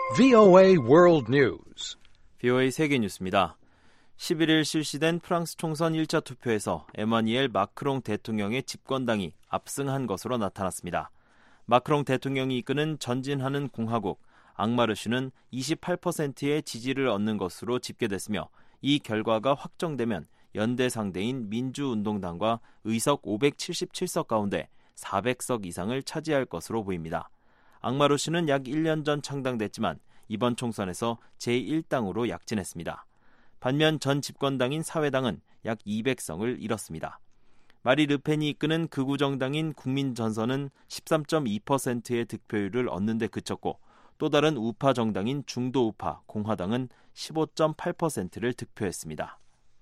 VOA World News. VOA 세계 뉴스입니다. 11일 실시된 프랑스 총선 1차 투표에서 에마뉘엘 마크롱 대통령의 집권당이 압승한 것으로 나타났습니다. 마크롱 대통령이 이끄는 전진하는 공화국 앙마르슈는 28%의 지지를 얻는 것으로 집계됐으며 이 결과가 확정되면 연대 상대인 민주운동당과 의석 577석 가운데 400석 이상을 차지할 것으로 보입니다. 앙마르슈는 약 1년 전 창당됐지만 이번 총선에서 제1당으로 약진했습니다. 반면 전 집권당인 사회당은 약 200석을 잃었습니다. 마리 르펜이 이끄는 극우 정당인 국민전선은 13.2%의 득표율을 얻는 데 그쳤고 또 다른 우파 정당인 중도 우파 공화당은 15.8%를 득표했습니다.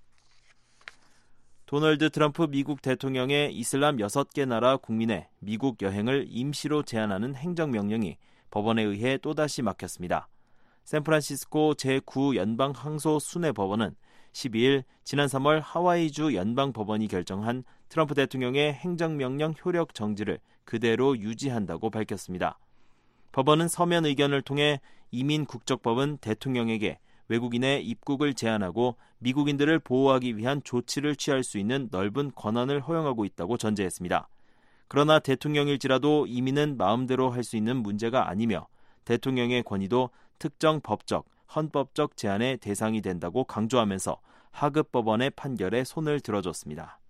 도널드 트럼프 미국 대통령의 이슬람 6개 나라 국민의 미국 여행을 임시로 제한하는 행정명령이 법원에 의해 또다시 막혔습니다. 샌프란시스코 제9연방항소순회법원은 12일 지난 3월 하와이주 연방법원이 결정한 트럼프 대통령의 행정명령 효력 정지를 그대로 유지한다고 밝혔습니다. 법원은 서면 의견을 통해 이민국적법은 대통령에게 외국인의 입국을 제한하고 미국인들을 보호하기 위한 조치를 취할 수 있는 넓은 권한을 허용하고 있다고 전제했습니다. 그러나 대통령일지라도 이민은 마음대로 할 수 있는 문제가 아니며 대통령의 권위도 특정 법적, 헌법적 제한의 대상이 된다고 강조하면서 하급 법원의 판결에 손을 들어줬습니다.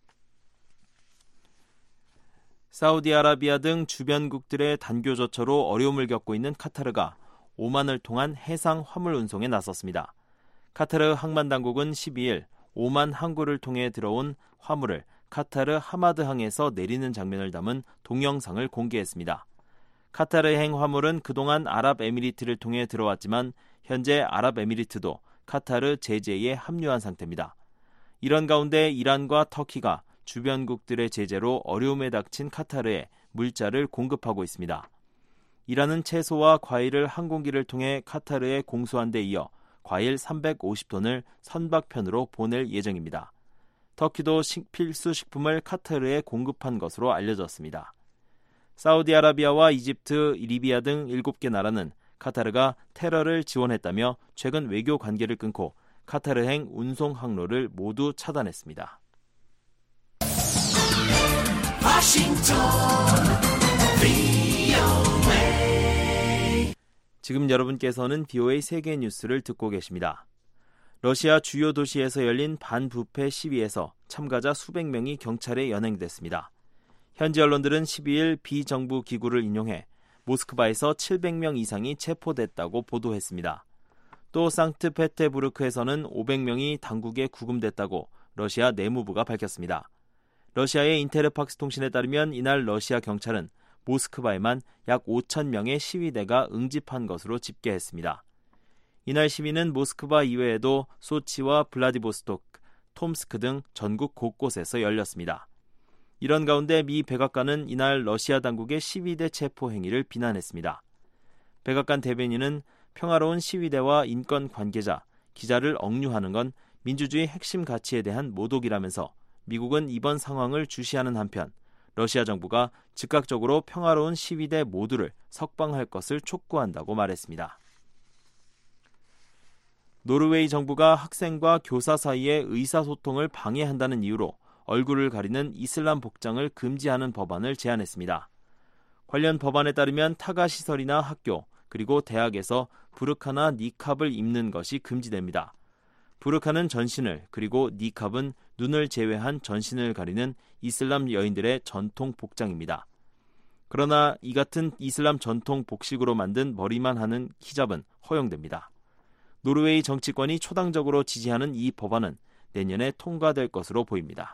사우디아라비아 등 주변국들의 단교조처로 어려움을 겪고 있는 카타르가 오만을 통한 해상 화물 운송에 나섰습니다. 카타르 항만당국은 12일 오만 항구를 통해 들어온 화물을 카타르 하마드항에서 내리는 장면을 담은 동영상을 공개했습니다. 카타르행 화물은 그동안 아랍에미리트를 통해 들어왔지만 현재 아랍에미리트도 카타르 제재에 합류한 상태입니다. 이런 가운데 이란과 터키가 주변국들의 제재로 어려움에 닥친 카타르에 물자를 공급하고 있습니다. 이란은 채소와 과일을 항공기를 통해 카타르에 공수한 데 이어 과일 350톤을 선박편으로 보낼 예정입니다. 터키도 필수 식품을 카타르에 공급한 것으로 알려졌습니다. 사우디아라비아와 이집트, 리비아 등 7개 나라는 카타르가 테러를 지원했다며 최근 외교 관계를 끊고 카타르행 운송 항로를 모두 차단했습니다. 지금 여러분께서는 VOA 세계 뉴스를 듣고 계십니다. 러시아 주요 도시에서 열린 반부패 시위에서 참가자 수백 명이 경찰에 연행됐습니다. 현지 언론들은 12일 비정부 기구를 인용해 모스크바에서 700명 이상이 체포됐다고 보도했습니다. 또 상트페테부르크에서는 500명이 당국에 구금됐다고 러시아 내무부가 밝혔습니다. 러시아의 인테르팍스 통신에 따르면 이날 러시아 경찰은 모스크바에만 약 5,000명의 시위대가 응집한 것으로 집계했습니다. 이날 시위는 모스크바 이외에도 소치와 블라디보스토크, 톰스크 등 전국 곳곳에서 열렸습니다. 이런 가운데 미 백악관은 이날 러시아 당국의 시위대 체포 행위를 비난했습니다. 백악관 대변인은 평화로운 시위대와 인권 관계자, 기자를 억류하는 건 민주주의 핵심 가치에 대한 모독이라면서 미국은 이번 상황을 주시하는 한편 러시아 정부가 즉각적으로 평화로운 시위대 모두를 석방할 것을 촉구한다고 말했습니다. 노르웨이 정부가 학생과 교사 사이의 의사소통을 방해한다는 이유로 얼굴을 가리는 이슬람 복장을 금지하는 법안을 제안했습니다. 관련 법안에 따르면 타가시설이나 학교, 그리고 대학에서 부르카나 니캅을 입는 것이 금지됩니다. 부르카는 전신을, 그리고 니캅은 눈을 제외한 전신을 가리는 이슬람 여인들의 전통 복장입니다. 그러나 이 같은 이슬람 전통 복식으로 만든 머리만 하는 히잡은 허용됩니다. 노르웨이 정치권이 초당적으로 지지하는 이 법안은 내년에 통과될 것으로 보입니다.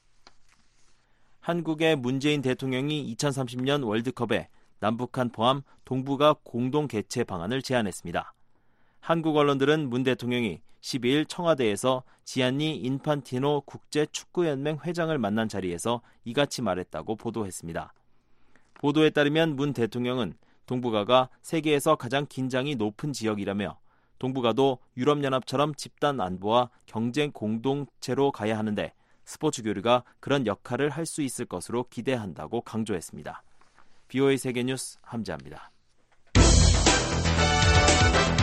한국의 문재인 대통령이 2030년 월드컵에 남북한 포함 동북아 공동 개최 방안을 제안했습니다. 한국 언론들은 문 대통령이 12일 청와대에서 지안니 인판티노 국제축구연맹 회장을 만난 자리에서 이같이 말했다고 보도했습니다. 보도에 따르면 문 대통령은 동북아가 세계에서 가장 긴장이 높은 지역이라며 동북아도 유럽연합처럼 집단 안보와 경쟁 공동체로 가야 하는데 스포츠 교류가 그런 역할을 할 수 있을 것으로 기대한다고 강조했습니다. VOA 세계뉴스 함재합니다.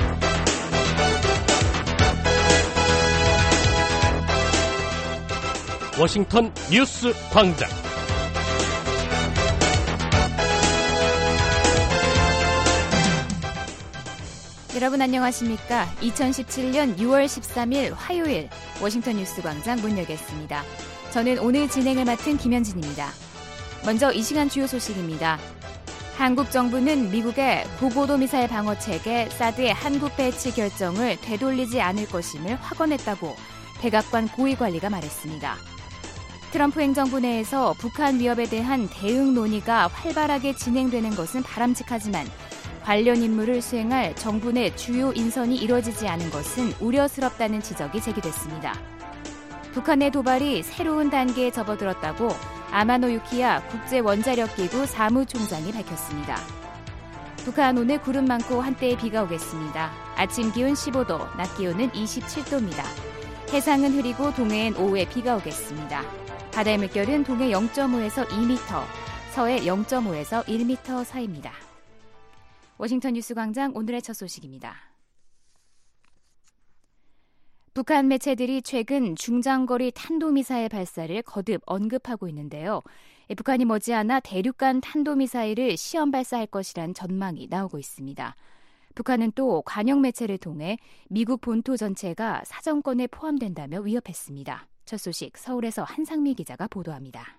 워싱턴 뉴스 광장. 여러분 안녕하십니까? 2017년 6월 13일 화요일 워싱턴 뉴스 광장 문 열겠습니다. 저는 오늘 진행을 맡은 김현진입니다. 먼저 이 시간 주요 소식입니다. 한국 정부는 미국의 고고도 미사일 방어 체계 사드의 한국 배치 결정을 되돌리지 않을 것임을 확언했다고 백악관 고위관리가 말했습니다. 트럼프 행정부 내에서 북한 위협에 대한 대응 논의가 활발하게 진행되는 것은 바람직하지만 관련 임무를 수행할 정부 내 주요 인선이 이뤄지지 않은 것은 우려스럽다는 지적이 제기됐습니다. 북한의 도발이 새로운 단계에 접어들었다고 아마노 유키야 국제원자력기구 사무총장이 밝혔습니다. 북한 오늘 구름 많고 한때의 비가 오겠습니다. 아침 기온 15도, 낮 기온은 27도입니다. 해상은 흐리고 동해엔 오후에 비가 오겠습니다. 바다의 물결은 동해 0.5에서 2m, 서해 0.5에서 1m 사이입니다. 워싱턴 뉴스 광장 오늘의 첫 소식입니다. 북한 매체들이 최근 중장거리 탄도미사일 발사를 거듭 언급하고 있는데요. 북한이 머지않아 대륙간 탄도미사일을 시험 발사할 것이란 전망이 나오고 있습니다. 북한은 또 관영 매체를 통해 미국 본토 전체가 사정권에 포함된다며 위협했습니다. 첫 소식 서울에서 한상미 기자가 보도합니다.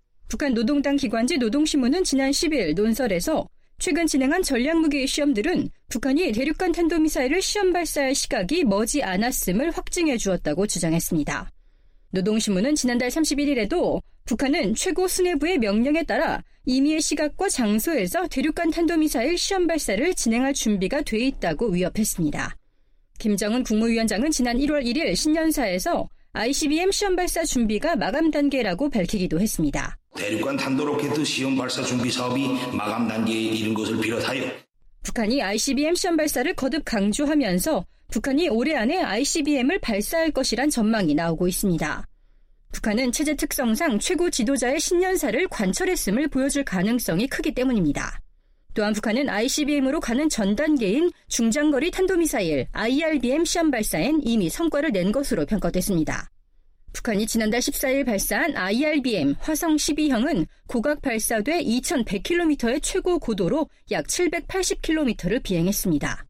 북한 노동당 기관지 노동신문은 지난 10일 논설에서 최근 진행한 전략무기 시험들은 북한이 대륙간 탄도미사일을 시험 발사할 시각이 머지 않았음을 확증해 주었다고 주장했습니다. 노동신문은 지난달 31일에도 북한은 최고 수뇌부의 명령에 따라 임의의 시각과 장소에서 대륙간 탄도미사일 시험 발사를 진행할 준비가 돼 있다고 위협했습니다. 김정은 국무위원장은 지난 1월 1일 신년사에서 ICBM 시험 발사 준비가 마감 단계라고 밝히기도 했습니다. 대륙간 탄도로켓 시험 발사 준비 사업이 마감 단계에 이른 것을 비롯하여 북한이 ICBM 시험 발사를 거듭 강조하면서 북한이 올해 안에 ICBM을 발사할 것이란 전망이 나오고 있습니다. 북한은 체제 특성상 최고 지도자의 신년사를 관철했음을 보여줄 가능성이 크기 때문입니다. 또한 북한은 ICBM으로 가는 전 단계인 중장거리 탄도미사일 IRBM 시험 발사엔 이미 성과를 낸 것으로 평가됐습니다. 북한이 지난달 14일 발사한 IRBM 화성 12형은 고각 발사돼 2100km의 최고 고도로 약 780km를 비행했습니다.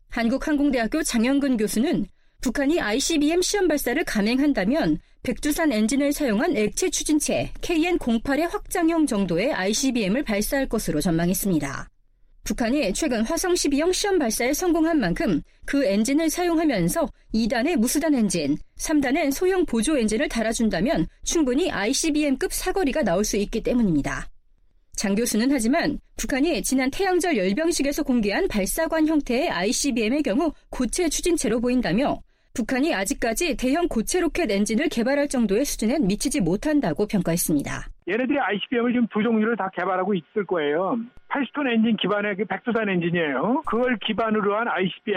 한국항공대학교 장영근 교수는 북한이 ICBM 시험 발사를 감행한다면 백두산 엔진을 사용한 액체 추진체 KN-08의 확장형 정도의 ICBM을 발사할 것으로 전망했습니다. 북한이 최근 화성 12형 시험 발사에 성공한 만큼 그 엔진을 사용하면서 2단의 무수단 엔진, 3단의 소형 보조 엔진을 달아준다면 충분히 ICBM급 사거리가 나올 수 있기 때문입니다. 장 교수는 하지만 북한이 지난 태양절 열병식에서 공개한 발사관 형태의 ICBM의 경우 고체 추진체로 보인다며 북한이 아직까지 대형 고체 로켓 엔진을 개발할 정도의 수준엔 미치지 못한다고 평가했습니다. 얘네들이 ICBM을 지금 두 종류를 다 개발하고 있을 거예요. 80톤 엔진 기반의 그 백두산 엔진이에요. 그걸 기반으로 한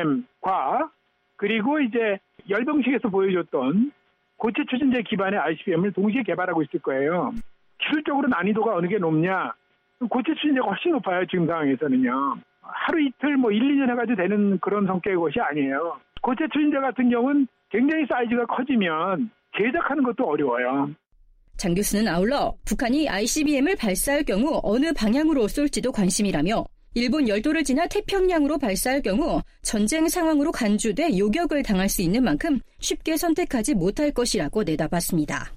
ICBM과 그리고 이제 열병식에서 보여줬던 고체 추진제 기반의 ICBM을 동시에 개발하고 있을 거예요. 기술적으로 난이도가 어느 게 높냐? 고체 추진제가 훨씬 높아요. 지금 상황에서는요. 하루 이틀 1, 2년 해가지고 되는 그런 성격의 것이 아니에요. 고체 추진제 같은 경우는 굉장히 사이즈가 커지면 제작하는 것도 어려워요. 장 교수는 아울러 북한이 ICBM을 발사할 경우 어느 방향으로 쏠지도 관심이라며 일본 열도를 지나 태평양으로 발사할 경우 전쟁 상황으로 간주돼 요격을 당할 수 있는 만큼 쉽게 선택하지 못할 것이라고 내다봤습니다.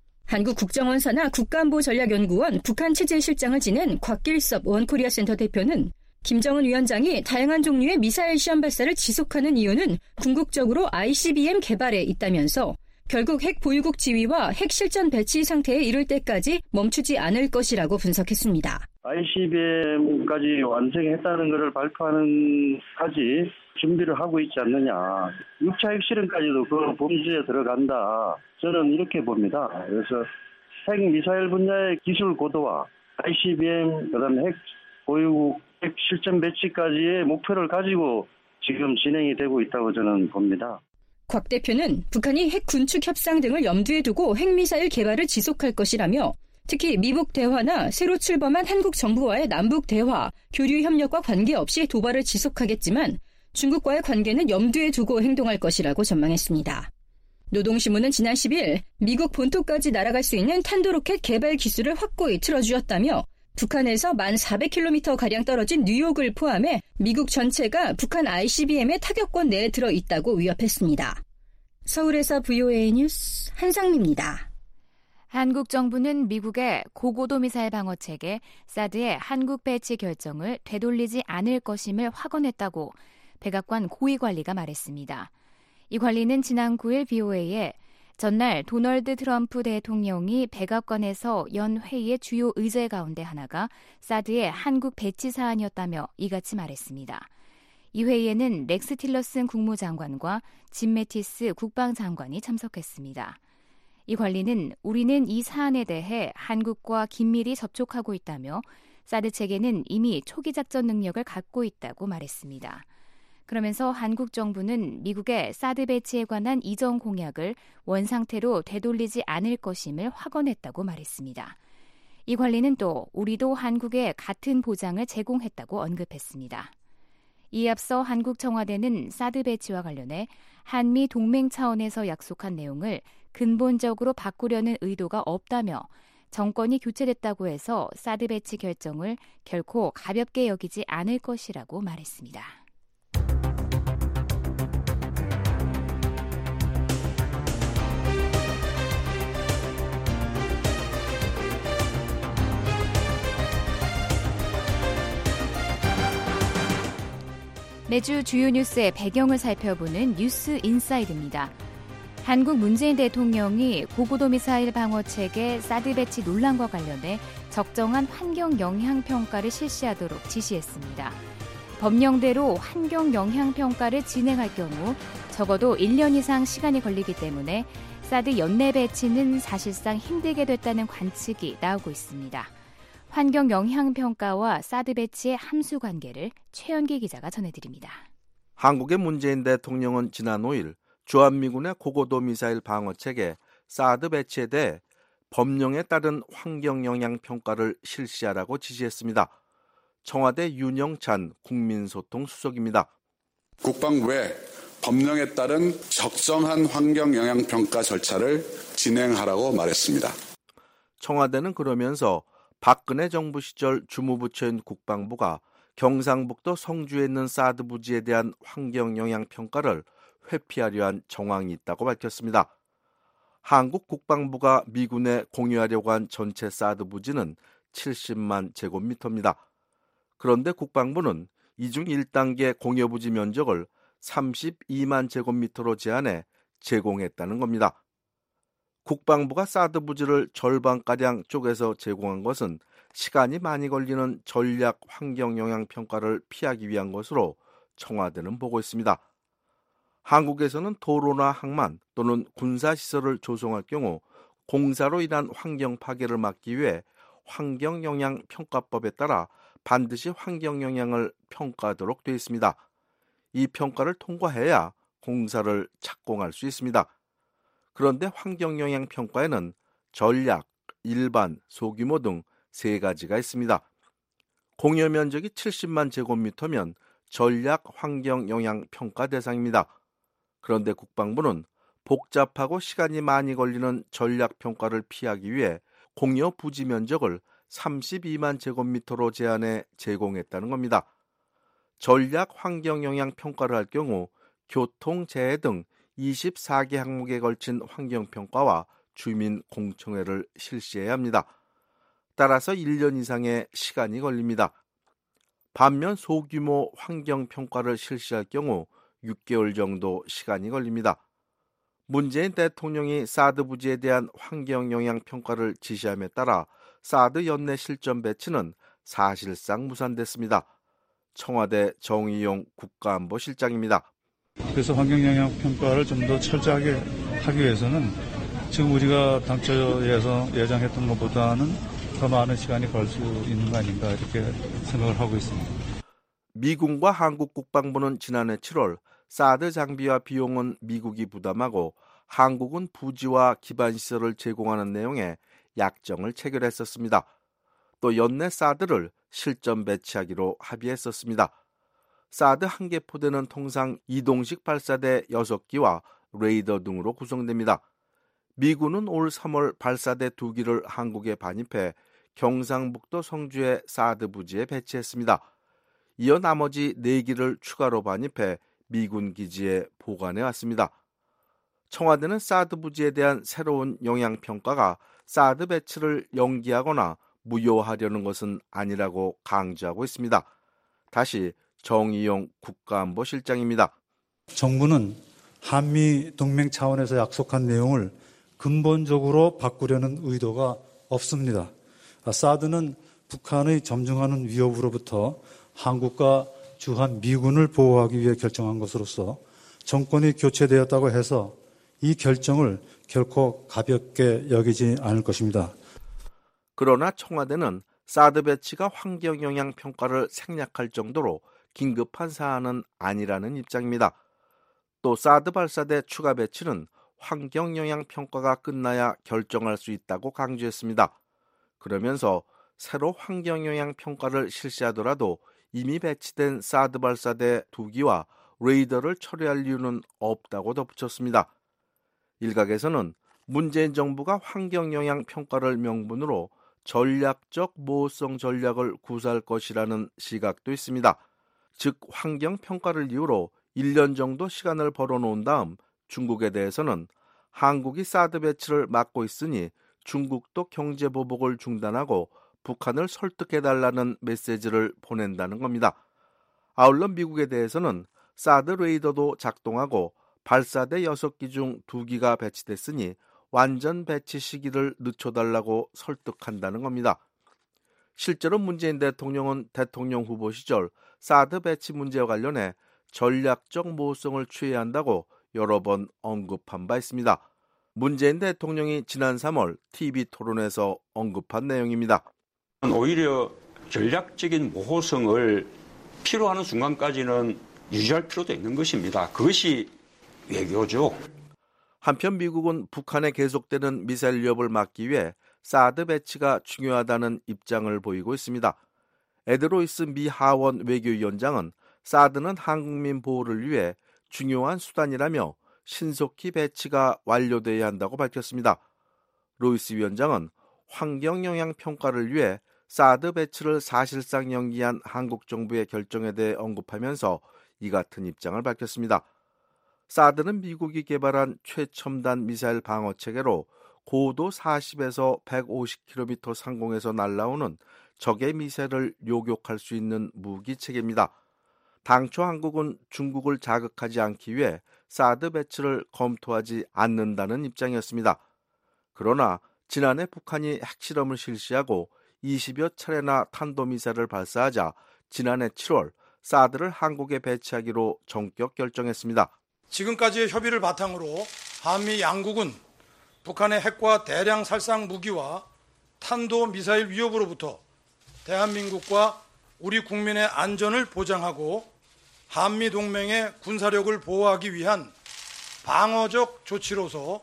한국국정원사나 국가안보전략연구원 북한체제실장을 지낸 곽길섭 원코리아 센터 대표는 김정은 위원장이 다양한 종류의 미사일 시험 발사를 지속하는 이유는 궁극적으로 ICBM 개발에 있다면서 결국 핵 보유국 지위와 핵 실전 배치 상태에 이를 때까지 멈추지 않을 것이라고 분석했습니다. ICBM까지 완성했다는 것을 발표하는까지 준비를 하고 있지 않느냐. 6차 핵실험까지도 그 범주에 들어간다. 저는 이렇게 봅니다. 그래서 핵미사일 분야의 기술 고도와 ICBM, 그다음에 핵 보유국, 핵 실전 배치까지의 목표를 가지고 지금 진행이 되고 있다고 저는 봅니다. 곽 대표는 북한이 핵 군축 협상 등을 염두에 두고 핵미사일 개발을 지속할 것이라며 특히 미북 대화나 새로 출범한 한국 정부와의 남북 대화, 교류 협력과 관계없이 도발을 지속하겠지만 중국과의 관계는 염두에 두고 행동할 것이라고 전망했습니다. 노동신문은 지난 10일 미국 본토까지 날아갈 수 있는 탄도로켓 개발 기술을 확고히 틀어주었다며 북한에서 1,400km가량 떨어진 뉴욕을 포함해 미국 전체가 북한 ICBM의 타격권 내에 들어있다고 위협했습니다. 서울에서 VOA 뉴스 한상미입니다. 한국 정부는 미국의 고고도 미사일 방어체계 사드의 한국 배치 결정을 되돌리지 않을 것임을 확언했다고 백악관 고위관리가 말했습니다. 이 관리는 지난 9일 VOA에 전날 도널드 트럼프 대통령이 백악관에서 연 회의의 주요 의제 가운데 하나가 사드의 한국 배치 사안이었다며 이같이 말했습니다. 이 회의에는 렉스 틸러슨 국무장관과 짐 매티스 국방장관이 참석했습니다. 이 관리는 우리는 이 사안에 대해 한국과 긴밀히 접촉하고 있다며 사드 체계는 이미 초기 작전 능력을 갖고 있다고 말했습니다. 그러면서 한국 정부는 미국의 사드 배치에 관한 이전 공약을 원상태로 되돌리지 않을 것임을 확언했다고 말했습니다. 이 관리는 또 우리도 한국에 같은 보장을 제공했다고 언급했습니다. 이에 앞서 한국 청와대는 사드 배치와 관련해 한미 동맹 차원에서 약속한 내용을 근본적으로 바꾸려는 의도가 없다며 정권이 교체됐다고 해서 사드 배치 결정을 결코 가볍게 여기지 않을 것이라고 말했습니다. 매주 주요 뉴스의 배경을 살펴보는 뉴스 인사이드입니다. 한국 문재인 대통령이 고고도 미사일 방어체계 사드 배치 논란과 관련해 적정한 환경 영향 평가를 실시하도록 지시했습니다. 법령대로 환경 영향 평가를 진행할 경우 적어도 1년 이상 시간이 걸리기 때문에 사드 연내 배치는 사실상 힘들게 됐다는 관측이 나오고 있습니다. 환경 영향 평가와 사드 배치의 함수 관계를 최연기 기자가 전해드립니다. 한국의 문재인 대통령은 지난 5일 주한미군의 고고도 미사일 방어체계 사드 배치에 대해 법령에 따른 환경 영향 평가를 실시하라고 지시했습니다. 청와대 윤영찬 국민소통 수석입니다. 국방부에 법령에 따른 적정한 환경 영향 평가 절차를 진행하라고 말했습니다. 청와대는 그러면서 박근혜 정부 시절 주무부처인 국방부가 경상북도 성주에 있는 사드 부지에 대한 환경 영향 평가를 회피하려 한 정황이 있다고 밝혔습니다. 한국 국방부가 미군에 공유하려고 한 전체 사드 부지는 70만 제곱미터입니다. 그런데 국방부는 이중 1단계 공여부지 면적을 32만 제곱미터로 제한해 제공했다는 겁니다. 국방부가 사드 부지를 절반가량 쪼개서 제공한 것은 시간이 많이 걸리는 전략 환경 영향 평가를 피하기 위한 것으로 청와대는 보고 있습니다. 한국에서는 도로나 항만 또는 군사시설을 조성할 경우 공사로 인한 환경 파괴를 막기 위해 환경영향평가법에 따라 반드시 환경영향을 평가하도록 되어 있습니다. 이 평가를 통과해야 공사를 착공할 수 있습니다. 그런데 환경영향평가에는 전략, 일반, 소규모 등 3가지가 있습니다. 공여 면적이 70만 제곱미터면 전략 환경영향평가 대상입니다. 그런데 국방부는 복잡하고 시간이 많이 걸리는 전략평가를 피하기 위해 공여 부지 면적을 32만 제곱미터로 제한해 제공했다는 겁니다. 전략 환경영향평가를 할 경우 교통, 재해 등 24개 항목에 걸친 환경평가와 주민 공청회를 실시해야 합니다. 따라서 1년 이상의 시간이 걸립니다. 반면 소규모 환경평가를 실시할 경우 6개월 정도 시간이 걸립니다. 문재인 대통령이 사드 부지에 대한 환경영향평가를 지시함에 따라 사드 연내 실전 배치는 사실상 무산됐습니다. 청와대 정의용 국가안보실장입니다. 그래서 환경영향평가를 좀 더 철저하게 하기 위해서는 지금 우리가 당초 예정했던 것보다는 더 많은 시간이 걸 수 있는 거 아닌가 이렇게 생각을 하고 있습니다. 미군과 한국 국방부는 지난해 7월 사드 장비와 비용은 미국이 부담하고 한국은 부지와 기반시설을 제공하는 내용의 약정을 체결했었습니다. 또 연내 사드를 실전 배치하기로 합의했었습니다. 사드 한 개 포대는 통상 이동식 발사대 6기와 레이더 등으로 구성됩니다. 미군은 올 3월 발사대 2기를 한국에 반입해 경상북도 성주의 사드 부지에 배치했습니다. 이어 나머지 4기를 추가로 반입해 미군 기지에 보관해 왔습니다. 청와대는 사드 부지에 대한 새로운 영향평가가 사드 배치를 연기하거나 무효하려는 것은 아니라고 강조하고 있습니다. 다시 정의용 국가안보실장입니다. 정부는 한미 동맹 차원에서 약속한 내용을 근본적으로 바꾸려는 의도가 없습니다. 사드는 북한의 점증하는 위협으로부터 한국과 주한 미군을 보호하기 위해 결정한 것으로서 정권이 교체되었다고 해서 이 결정을 결코 가볍게 여기지 않을 것입니다. 그러나 청와대는 사드 배치가 환경영향 평가를 생략할 정도로 긴급한 사안은 아니라는 입장입니다. 또 사드 발사대 추가 배치는 환경영향 평가가 끝나야 결정할 수 있다고 강조했습니다. 그러면서 새로 환경영향 평가를 실시하더라도 이미 배치된 사드 발사대 2기와 레이더를 처리할 이유는 없다고 덧붙였습니다. 일각에서는 문재인 정부가 환경영향 평가를 명분으로 전략적 모호성 전략을 구사할 것이라는 시각도 있습니다. 즉 환경평가를 이유로 1년 정도 시간을 벌어놓은 다음 중국에 대해서는 한국이 사드 배치를 막고 있으니 중국도 경제보복을 중단하고 북한을 설득해달라는 메시지를 보낸다는 겁니다. 아울러 미국에 대해서는 사드 레이더도 작동하고 발사대 6기 중 2기가 배치됐으니 완전 배치 시기를 늦춰달라고 설득한다는 겁니다. 실제로 문재인 대통령은 대통령 후보 시절 사드 배치 문제와 관련해 전략적 모호성을 취해야 한다고 여러 번 언급한 바 있습니다. 문재인 대통령이 지난 3월 TV토론에서 언급한 내용입니다. 오히려 전략적인 모호성을 필요하는 순간까지는 유지할 필요도 있는 것입니다. 그것이 외교죠. 한편 미국은 북한에 계속되는 미사일 위협을 막기 위해 사드 배치가 중요하다는 입장을 보이고 있습니다. 에드 로이스 미 하원 외교위원장은 사드는 한국민 보호를 위해 중요한 수단이라며 신속히 배치가 완료돼야 한다고 밝혔습니다. 로이스 위원장은 환경영향 평가를 위해 사드 배치를 사실상 연기한 한국 정부의 결정에 대해 언급하면서 이 같은 입장을 밝혔습니다. 사드는 미국이 개발한 최첨단 미사일 방어 체계로 고도 40에서 150km 상공에서 날아오는 적의 미사일을 요격할 수 있는 무기 체계입니다. 당초 한국은 중국을 자극하지 않기 위해 사드 배치를 검토하지 않는다는 입장이었습니다. 그러나 지난해 북한이 핵실험을 실시하고 20여 차례나 탄도미사일을 발사하자 지난해 7월 사드를 한국에 배치하기로 전격 결정했습니다. 지금까지의 협의를 바탕으로 한미 양국은 북한의 핵과 대량 살상 무기와 탄도미사일 위협으로부터 대한민국과 우리 국민의 안전을 보장하고 한미 동맹의 군사력을 보호하기 위한 방어적 조치로서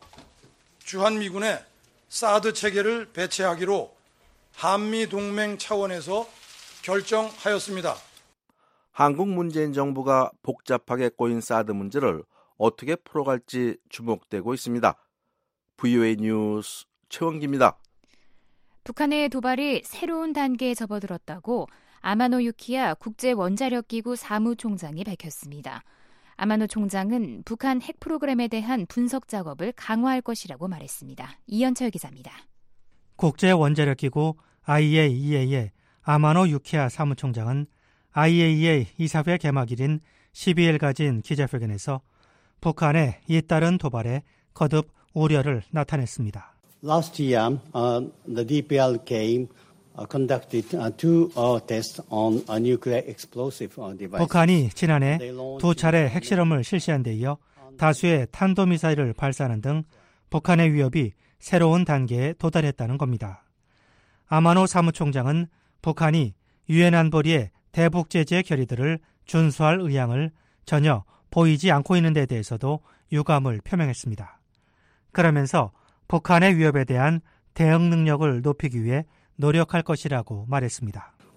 주한미군의 사드 체계를 배치하기로 한미 동맹 차원에서 결정하였습니다. 한국 문재인 정부가 복잡하게 꼬인 사드 문제를 어떻게 풀어갈지 주목되고 있습니다. VOA 뉴스 최원기입니다. 북한의 도발이 새로운 단계에 접어들었다고 아마노 유키야 국제원자력기구 사무총장이 밝혔습니다. 아마노 총장은 북한 핵 프로그램에 대한 분석 작업을 강화할 것이라고 말했습니다. 이현철 기자입니다. 국제원자력기구 IAEA의 아마노 유키야 사무총장은 IAEA 이사회 개막일인 12일 가진 기자회견에서 북한의 잇따른 도발에 거듭 우려를 나타냈습니다. Last year, the DPL game conducted two tests on a nuclear explosive device. 북한이 지난해 2차례 핵실험을 실시한 데 이어 다수의 탄도미사일을 발사하는 등 북한의 위협이 새로운 단계에 도달했다는 겁니다. 아마노 사무총장은 북한이 유엔 안보리의 대북 제재 결의들을 준수할 의향을 전혀 보이지 않고 있는 데 대해서도 유감을 표명했습니다. 그러면서 북한의 위협에 대한 대응 능력을 높이기 위해 노력할 것이라고 말했습니다.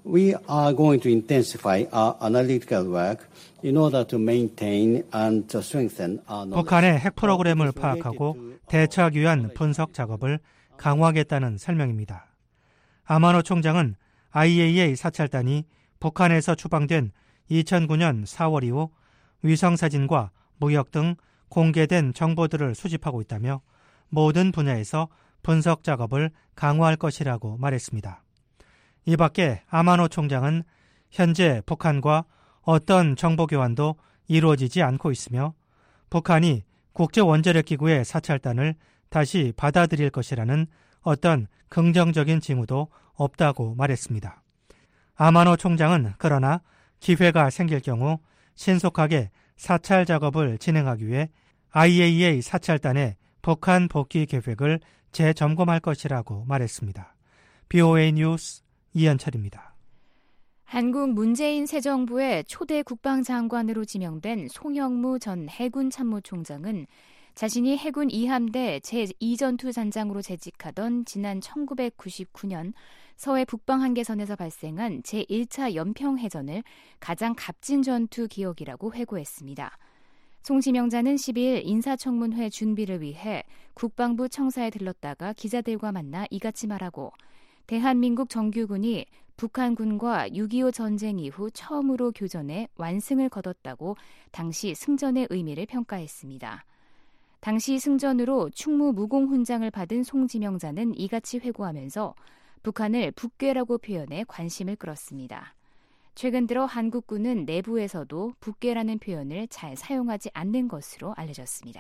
We are going to intensify our analytical work in order to maintain and to strengthen our knowledge. 북한의 핵 프로그램을 파악하고 대처하기 위한 분석 작업을 강화하겠다는 설명입니다. 아마노 총장은 IAEA 사찰단이 북한에서 추방된 2009년 4월 이후 위성사진과 무역 등 공개된 정보들을 수집하고 있다며 모든 분야에서 분석 작업을 강화할 것이라고 말했습니다. 이 밖에 아마노 총장은 현재 북한과 어떤 정보 교환도 이루어지지 않고 있으며 북한이 국제원자력기구의 사찰단을 다시 받아들일 것이라는 어떤 긍정적인 징후도 없다고 말했습니다. 아마노 총장은 그러나 기회가 생길 경우 신속하게 사찰 작업을 진행하기 위해 IAEA 사찰단의 북한 복귀 계획을 재점검할 것이라고 말했습니다. BOA 뉴스 이현철입니다. 한국 문재인 새 정부의 초대 국방장관으로 지명된 송영무 전 해군 참모총장은 자신이 해군 2함대 제2전투단장으로 재직하던 지난 1999년 서해 북방 한계선에서 발생한 제1차 연평해전을 가장 값진 전투 기억이라고 회고했습니다. 송 지명자는 12일 인사청문회 준비를 위해 국방부 청사에 들렀다가 기자들과 만나 이같이 말하고 대한민국 정규군이 북한군과 6.25 전쟁 이후 처음으로 교전에 완승을 거뒀다고 당시 승전의 의미를 평가했습니다. 당시 승전으로 충무 무공훈장을 받은 송 지명자는 이같이 회고하면서 북한을 북괴라고 표현해 관심을 끌었습니다. 최근 들어 한국군은 내부에서도 북괴라는 표현을 잘 사용하지 않는 것으로 알려졌습니다.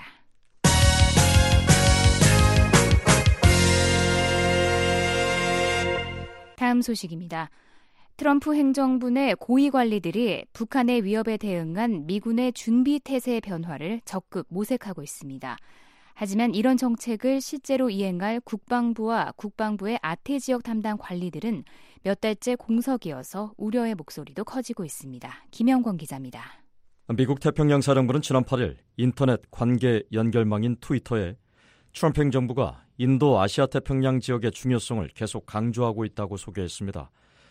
다음 소식입니다. 트럼프 행정부 내 고위 관리들이 북한의 위협에 대응한 미군의 준비 태세 변화를 적극 모색하고 있습니다. 하지만 이런 정책을 실제로 이행할 국방부와 국방부의 아태 지역 담당 관리들은 몇 달째 공석이어서 우려의 목소리도 커지고 있습니다. 김영권 기자입니다. 미국 태평양사령부는 지난 8일 인터넷 관계 연결망인 트위터에 트럼프 행정부가 인도 아시아 태평양 지역의 중요성을 계속 강조하고 있다고 소개했습니다.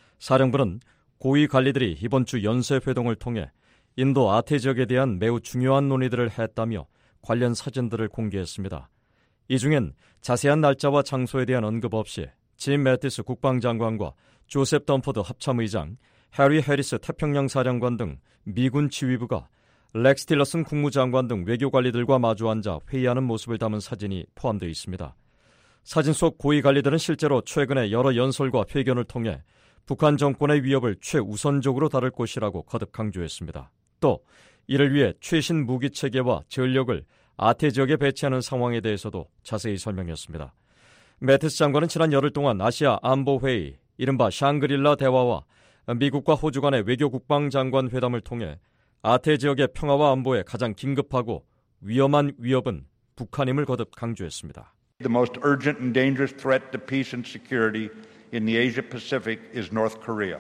사령부는 고위 관리들이 이번 주 연쇄회동을 통해 인도 아태 지역에 대한 매우 중요한 논의들을 했다며 관련 사진들을 공개했습니다. 이 중엔 자세한 날짜와 장소에 대한 언급 없이 짐 매티스 국방장관과 조셉 덤포드 합참의장, 해리 해리스 태평양 사령관 등 미군 지휘부가 렉스 틸러슨 국무장관 등 외교관리들과 마주 앉아 회의하는 모습을 담은 사진이 포함되어 있습니다. 사진 속 고위 관리들은 실제로 최근에 여러 연설과 회견을 통해 북한 정권의 위협을 최우선적으로 다룰 것이라고 거듭 강조했습니다. 또 이를 위해 최신 무기 체계와 전력을 아태 지역에 배치하는 상황에 대해서도 자세히 설명했습니다. 매티스 장관은 지난 열흘 동안 아시아 안보회의, 이른바 샹그릴라 대화와 미국과 호주 간의 외교 국방장관 회담을 통해 아태 지역의 평화와 안보에 가장 긴급하고 위험한 위협은 북한임을 거듭 강조했습니다. The most urgent and dangerous threat to peace and security in the Asia Pacific is North Korea.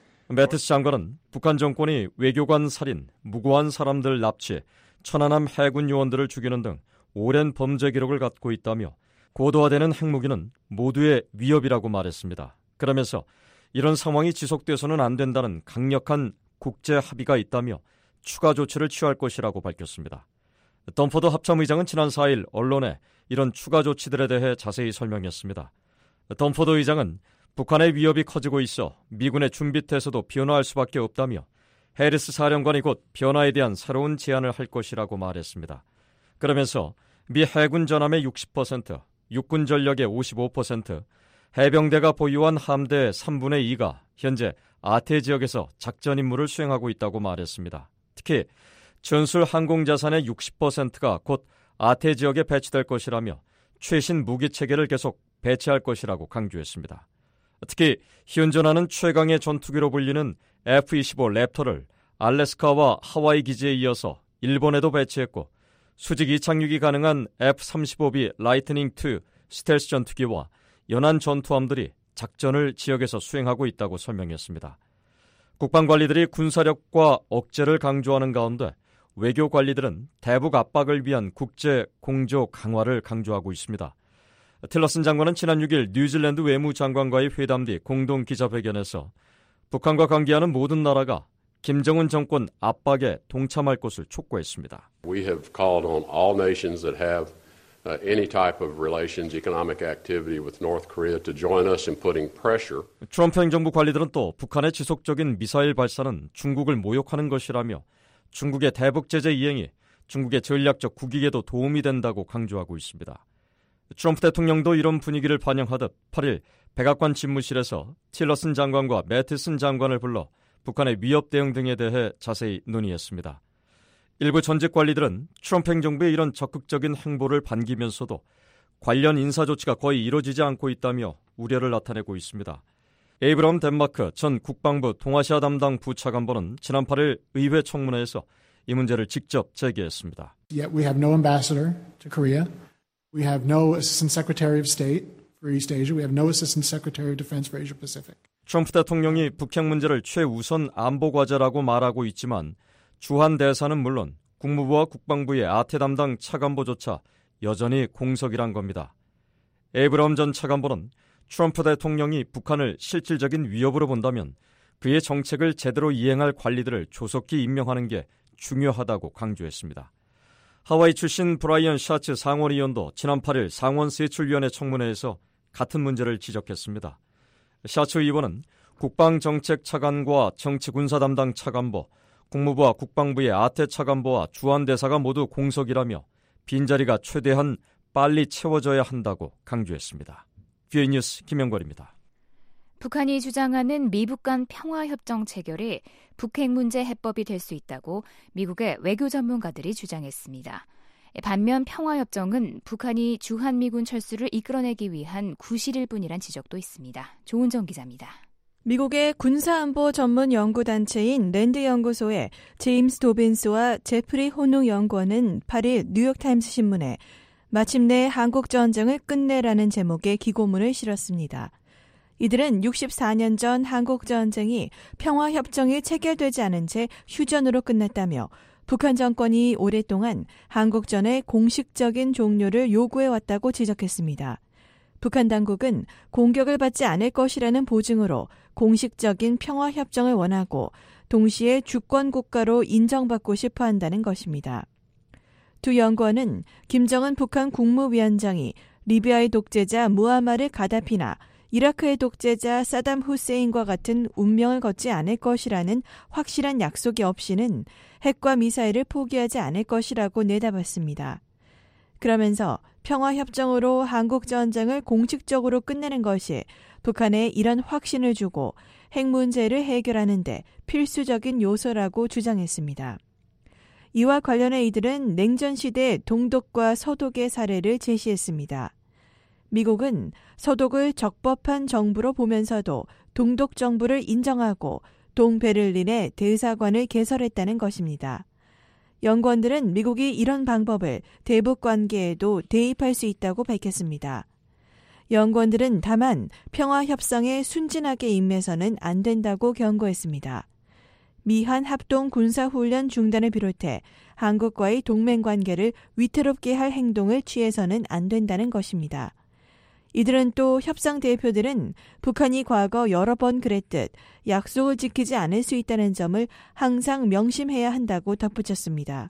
매티스 장관은 북한 정권이 외교관 살인, 무고한 사람들 납치, 천안함 해군 요원들을 죽이는 등 오랜 범죄 기록을 갖고 있다며 고도화되는 핵무기는 모두의 위협이라고 말했습니다. 그러면서 이런 상황이 지속돼서는 안 된다는 강력한 국제 합의가 있다며 추가 조치를 취할 것이라고 밝혔습니다. 덤포드 합참의장은 지난 4일 언론에 이런 추가 조치들에 대해 자세히 설명했습니다. 덤포드 의장은 북한의 위협이 커지고 있어 미군의 준비태세도 변화할 수밖에 없다며 해리스 사령관이 곧 변화에 대한 새로운 제안을 할 것이라고 말했습니다. 그러면서 미 해군 전함의 60%, 육군 전력의 55%, 해병대가 보유한 함대의 3분의 2가 현재 아태 지역에서 작전 임무를 수행하고 있다고 말했습니다. 특히 전술 항공자산의 60%가 곧 아태 지역에 배치될 것이라며 최신 무기 체계를 계속 배치할 것이라고 강조했습니다. 특히 현존하는 최강의 전투기로 불리는 F-25 랩터를 알래스카와 하와이 기지에 이어서 일본에도 배치했고 수직 이착륙이 가능한 F-35B 라이트닝2 스텔스 전투기와 연안 전투함들이 작전을 지역에서 수행하고 있다고 설명했습니다. 국방관리들이 군사력과 억제를 강조하는 가운데 외교관리들은 대북 압박을 위한 국제 공조 강화를 강조하고 있습니다. 틸러슨 장관은 지난 6일 뉴질랜드 외무장관과의 회담 뒤 공동 기자회견에서 북한과 관계하는 모든 나라가 김정은 정권 압박에 동참할 것을 촉구했습니다. We have called on all nations that have any type of relations, economic activity with North Korea to join us in putting pressure. 트럼프 행정부 관리들은 또 북한의 지속적인 미사일 발사는 중국을 모욕하는 것이라며 중국의 대북 제재 이행이 중국의 전략적 국익에도 도움이 된다고 강조하고 있습니다. 트럼프 대통령도 이런 분위기를 반영하듯 8일 백악관 집무실에서 틸러슨 장관과 매티슨 장관을 불러 북한의 위협 대응 등에 대해 자세히 논의했습니다. 일부 전직 관리들은 트럼프 행정부의 이런 적극적인 행보를 반기면서도 관련 인사 조치가 거의 이루어지지 않고 있다며 우려를 나타내고 있습니다. 에이브럼 덴마크 전 국방부 동아시아 담당 부차관보는 지난 8일 의회 청문회에서 이 문제를 직접 제기했습니다. Yet we have no ambassador to Korea. We have no assistant secretary of state for East Asia. We have no assistant secretary of defense for Asia Pacific. 트럼프 대통령이 북핵 문제를 최우선 안보 과제라고 말하고 있지만 주한 대사는 물론 국무부와 국방부의 아태 담당 차관보조차 여전히 공석이란 겁니다. 에이브럼 전 차관보는 트럼프 대통령이 북한을 실질적인 위협으로 본다면 그의 정책을 제대로 이행할 관리들을 조속히 임명하는 게 중요하다고 강조했습니다. 하와이 출신 브라이언 샤츠 상원의원도 지난 8일 상원세출위원회 청문회에서 같은 문제를 지적했습니다. 샤츠 의원은 국방정책 차관과 정치군사 담당 차관보, 국무부와 국방부의 아태 차관보와 주한대사가 모두 공석이라며 빈자리가 최대한 빨리 채워져야 한다고 강조했습니다. 뷰이 뉴스 김영걸입니다. 북한이 주장하는 미북 간 평화협정 체결이 북핵 문제 해법이 될 수 있다고 미국의 외교 전문가들이 주장했습니다. 반면 평화협정은 북한이 주한미군 철수를 이끌어내기 위한 구실일 뿐이란 지적도 있습니다. 조은정 기자입니다. 미국의 군사안보 전문 연구단체인 랜드 연구소의 제임스 도빈스와 제프리 호누 연구원은 8일 뉴욕타임스 신문에 마침내 한국전쟁을 끝내라는 제목의 기고문을 실었습니다. 이들은 64년 전 한국전쟁이 평화협정이 체결되지 않은 채 휴전으로 끝났다며 북한 정권이 오랫동안 한국전의 공식적인 종료를 요구해왔다고 지적했습니다. 북한 당국은 공격을 받지 않을 것이라는 보증으로 공식적인 평화협정을 원하고 동시에 주권국가로 인정받고 싶어 한다는 것입니다. 두 연구원은 김정은 북한 국무위원장이 리비아의 독재자 무아마르 가다피나 이라크의 독재자 사담 후세인과 같은 운명을 걷지 않을 것이라는 확실한 약속이 없이는 핵과 미사일을 포기하지 않을 것이라고 내다봤습니다. 그러면서 평화협정으로 한국전쟁을 공식적으로 끝내는 것이 북한에 이런 확신을 주고 핵 문제를 해결하는 데 필수적인 요소라고 주장했습니다. 이와 관련해 이들은 냉전시대 동독과 서독의 사례를 제시했습니다. 미국은 서독을 적법한 정부로 보면서도 동독 정부를 인정하고 동베를린에 대사관을 개설했다는 것입니다. 연구원들은 미국이 이런 방법을 대북 관계에도 대입할 수 있다고 밝혔습니다. 연구원들은 다만 평화협상에 순진하게 임해서는 안 된다고 경고했습니다. 미한 합동 군사훈련 중단을 비롯해 한국과의 동맹관계를 위태롭게 할 행동을 취해서는 안 된다는 것입니다. 이들은 또 협상 대표들은 북한이 과거 여러 번 그랬듯 약속을 지키지 않을 수 있다는 점을 항상 명심해야 한다고 덧붙였습니다.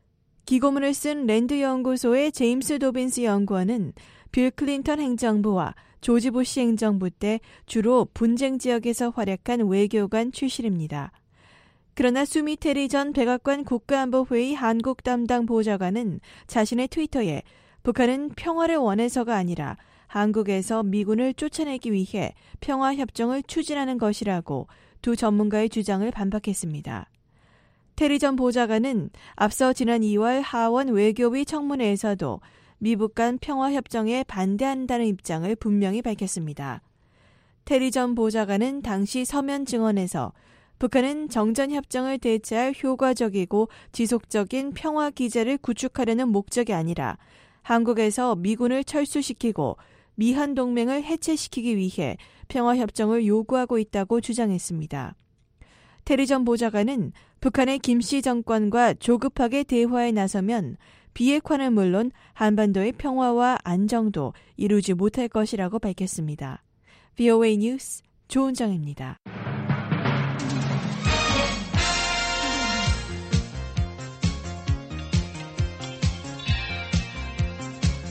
기고문을 쓴 랜드 연구소의 제임스 도빈스 연구원은 빌 클린턴 행정부와 조지 부시 행정부 때 주로 분쟁 지역에서 활약한 외교관 출신입니다. 그러나 수미 테리 전 백악관 국가안보회의 한국 담당 보좌관은 자신의 트위터에 북한은 평화를 원해서가 아니라 한국에서 미군을 쫓아내기 위해 평화협정을 추진하는 것이라고 두 전문가의 주장을 반박했습니다. 테리 전 보좌관은 앞서 지난 2월 하원 외교위 청문회에서도 미북 간 평화협정에 반대한다는 입장을 분명히 밝혔습니다. 테리 전 보좌관은 당시 서면 증언에서 북한은 정전협정을 대체할 효과적이고 지속적인 평화 기제를 구축하려는 목적이 아니라 한국에서 미군을 철수시키고 미한 동맹을 해체시키기 위해 평화협정을 요구하고 있다고 주장했습니다. 테리 전 보좌관은 북한의 김씨 정권과 조급하게 대화에 나서면 비핵화는 물론 한반도의 평화와 안정도 이루지 못할 것이라고 밝혔습니다. VOA 뉴스 조은정입니다.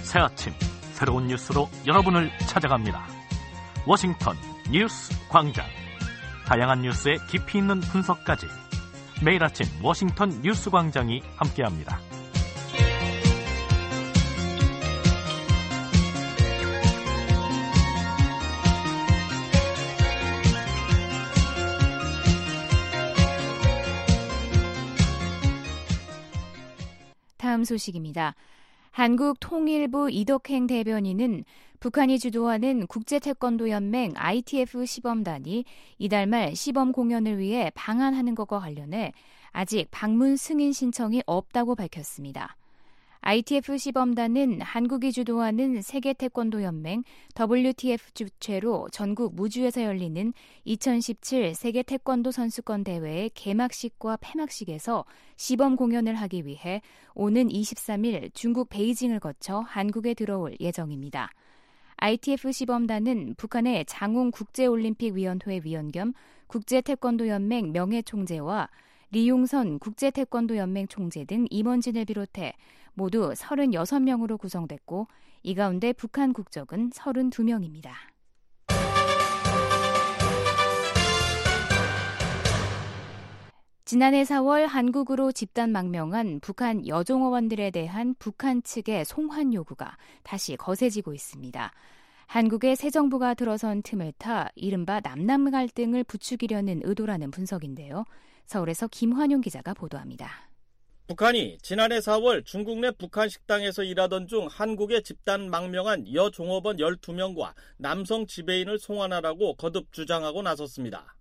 새 아침 새로운 뉴스로 여러분을 찾아갑니다. 워싱턴 뉴스 광장. 다양한 뉴스의 깊이 있는 분석까지 매일 아침 워싱턴 뉴스 광장이 함께합니다. 다음 소식입니다. 한국통일부 이덕행 대변인은 북한이 주도하는 국제태권도연맹 ITF 시범단이 이달 말 시범 공연을 위해 방한하는 것과 관련해 아직 방문 승인 신청이 없다고 밝혔습니다. ITF 시범단은 한국이 주도하는 세계태권도연맹 WTF 주최로 전국 무주에서 열리는 2017 세계태권도 선수권 대회의 개막식과 폐막식에서 시범 공연을 하기 위해 오는 23일 중국 베이징을 거쳐 한국에 들어올 예정입니다. ITF 시범단은 북한의 장웅 국제올림픽위원회 위원 겸 국제태권도연맹 명예총재와 리용선 국제태권도연맹 총재 등 임원진을 비롯해 모두 36명으로 구성됐고 이 가운데 북한 국적은 32명입니다. 지난해 4월 한국으로 집단 망명한 북한 여종업원들에 대한 북한 측의 송환 요구가 다시 거세지고 있습니다. 한국의 새 정부가 들어선 틈을 타 이른바 남남 갈등을 부추기려는 의도라는 분석인데요. 서울에서 김환용 기자가 보도합니다. 북한이 지난해 4월 중국 내 북한 식당에서 일하던 중 한국에 집단 망명한 여종업원 12명과 남성 지배인을 송환하라고 거듭 주장하고 나섰습니다.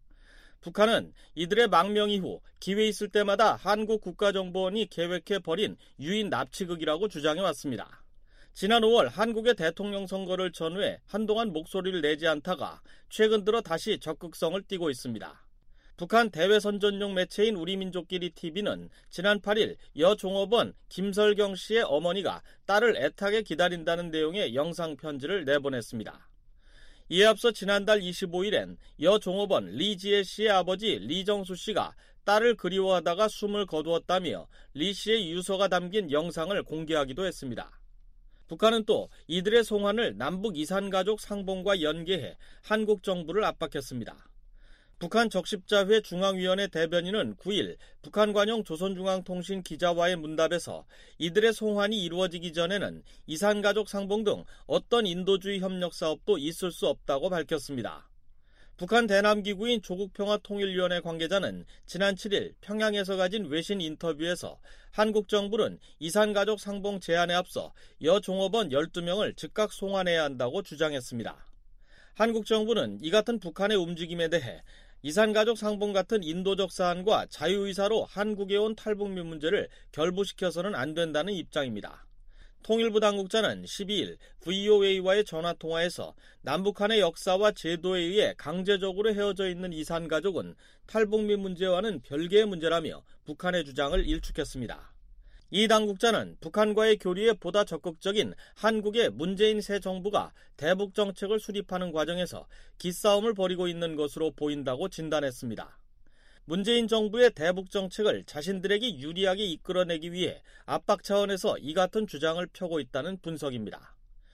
북한은 이들의 망명 이후 기회 있을 때마다 한국 국가정보원이 계획해 벌인 유인 납치극이라고 주장해왔습니다. 지난 5월 한국의 대통령 선거를 전후해 한동안 목소리를 내지 않다가 최근 들어 다시 적극성을 띠고 있습니다. 북한 대외선전용 매체인 우리민족끼리 TV는 지난 8일 여종업원 김설경 씨의 어머니가 딸을 애타게 기다린다는 내용의 영상 편지를 내보냈습니다. 이에 앞서 지난달 25일엔 여종업원 리지혜 씨의 아버지 리정수 씨가 딸을 그리워하다가 숨을 거두었다며 리 씨의 유서가 담긴 영상을 공개하기도 했습니다. 북한은 또 이들의 송환을 남북 이산가족 상봉과 연계해 한국 정부를 압박했습니다. 북한 적십자회 중앙위원회 대변인은 9일 북한 관영 조선중앙통신 기자와의 문답에서 이들의 송환이 이루어지기 전에는 이산가족 상봉 등 어떤 인도주의 협력 사업도 있을 수 없다고 밝혔습니다. 북한 대남기구인 조국평화통일위원회 관계자는 지난 7일 평양에서 가진 외신 인터뷰에서 한국 정부는 이산가족 상봉 제안에 앞서 여종업원 12명을 즉각 송환해야 한다고 주장했습니다. 한국 정부는 이 같은 북한의 움직임에 대해 이산가족 상봉 같은 인도적 사안과 자유의사로 한국에 온 탈북민 문제를 결부시켜서는 안 된다는 입장입니다. 통일부 당국자는 12일 VOA와의 전화통화에서 남북한의 역사와 제도에 의해 강제적으로 헤어져 있는 이산가족은 탈북민 문제와는 별개의 문제라며 북한의 주장을 일축했습니다. 이 당국자는 북한과의 교류에 보다 적극적인 한국의 문재인 새 정부가 대북 정책을 수립하는 과정에서 기싸움을 벌이고 있는 것으로 보인다고 진단했습니다. 문재인 정부의 대북 정책을 자신들에게 유리하게 이끌어내기 위해 압박 차원에서 이 같은 주장을 펴고 있다는 분석입니다.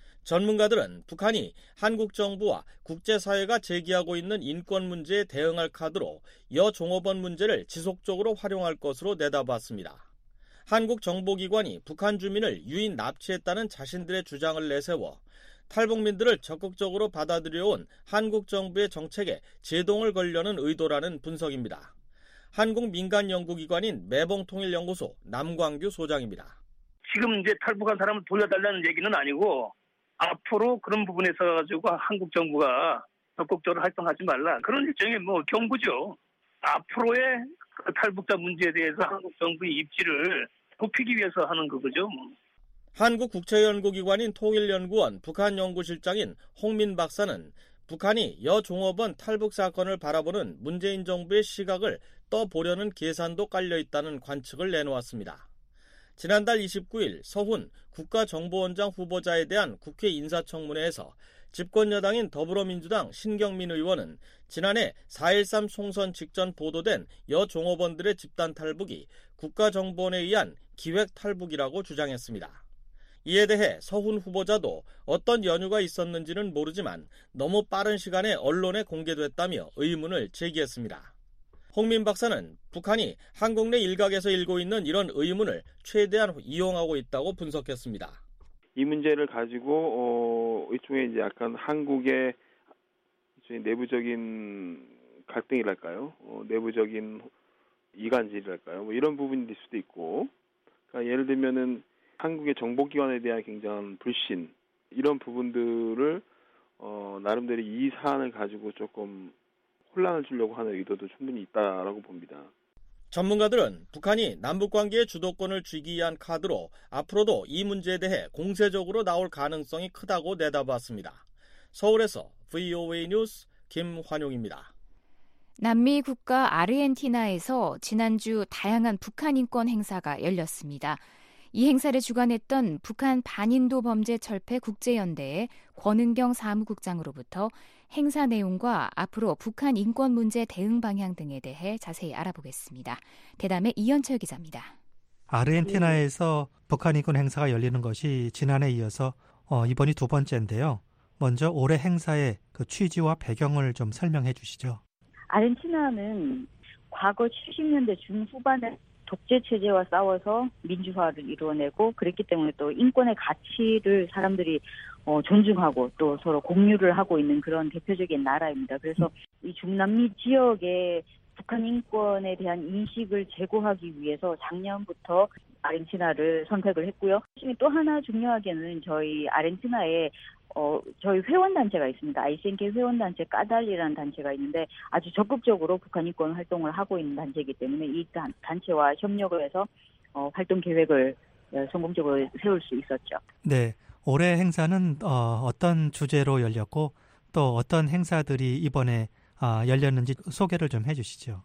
전문가들은 북한이 한국 정부와 국제사회가 제기하고 있는 인권 문제에 대응할 카드로 여종업원 문제를 지속적으로 활용할 것으로 내다봤습니다. 한국 정보기관이 북한 주민을 유인 납치했다는 자신들의 주장을 내세워 탈북민들을 적극적으로 받아들여온 한국 정부의 정책에 제동을 걸려는 의도라는 분석입니다. 한국 민간 연구기관인 매봉통일연구소 남광규 소장입니다. 지금 이제 탈북한 사람을 돌려달라는 얘기는 아니고 앞으로 그런 부분에 있어 가지고 한국 정부가 적극적으로 활동하지 말라 그런 일종의 경고죠. 앞으로의 그 탈북자 문제에 대해서 한국 정부의 입지를 높이기 위해서 하는 거죠. 한국국제연구기관인 통일연구원 북한연구실장인 홍민 박사는 북한이 여종업원 탈북 사건을 바라보는 문재인 정부의 시각을 떠보려는 계산도 깔려있다는 관측을 내놓았습니다. 지난달 29일 서훈 국가정보원장 후보자에 대한 국회 인사청문회에서 집권여당인 더불어민주당 신경민 의원은 지난해 4.13 총선 직전 보도된 여종업원들의 집단 탈북이 국가정보원에 의한 기획 탈북이라고 주장했습니다. 이에 대해 서훈 후보자도 어떤 연유가 있었는지는 모르지만 너무 빠른 시간에 언론에 공개됐다며 의문을 제기했습니다. 홍민 박사는 북한이 한국 내 일각에서 일고 있는 이런 의문을 최대한 이용하고 있다고 분석했습니다. 이 문제를 가지고 일종의 이제 약간 한국의 내부적인 갈등이랄까요, 내부적인 이간질이랄까요, 뭐 이런 부분이 될 수도 있고, 그러니까 예를 들면은 한국의 정보기관에 대한 굉장한 불신 이런 부분들을 나름대로 이 사안을 가지고 조금 혼란을 주려고 하는 의도도 충분히 있다라고 봅니다. 전문가들은 북한이 남북관계의 주도권을 쥐기 위한 카드로 앞으로도 이 문제에 대해 공세적으로 나올 가능성이 크다고 내다봤습니다. 서울에서 VOA 뉴스 김환용입니다. 남미 국가 아르헨티나에서 지난주 다양한 북한 인권 행사가 열렸습니다. 이 행사를 주관했던 북한 반인도 범죄 철폐 국제연대의 권은경 사무국장으로부터 행사 내용과 앞으로 북한 인권 문제 대응 방향 등에 대해 자세히 알아보겠습니다. 대담의 이현철 기자입니다. 아르헨티나에서 북한 인권 행사가 열리는 것이 지난해에 이어서 이번이 두 번째인데요. 먼저 올해 행사의 그 취지와 배경을 좀 설명해 주시죠. 아르헨티나는 과거 70년대 중후반에 독재 체제와 싸워서 민주화를 이루어내고 그랬기 때문에 또 인권의 가치를 사람들이 존중하고 또 서로 공유를 하고 있는 그런 대표적인 나라입니다. 그래서 이 중남미 지역의 북한 인권에 대한 인식을 제고하기 위해서 작년부터 아르헨티나를 선택을 했고요. 또 하나 중요하게는 저희 아르헨티나에 저희 회원단체가 있습니다. ICNK 회원단체 까달리라는 단체가 있는데 아주 적극적으로 북한 인권 활동을 하고 있는 단체이기 때문에 이 단체와 협력을 해서 활동 계획을 성공적으로 세울 수 있었죠. 네, 올해 행사는 어떤 주제로 열렸고 또 어떤 행사들이 이번에 열렸는지 소개를 좀 해주시죠.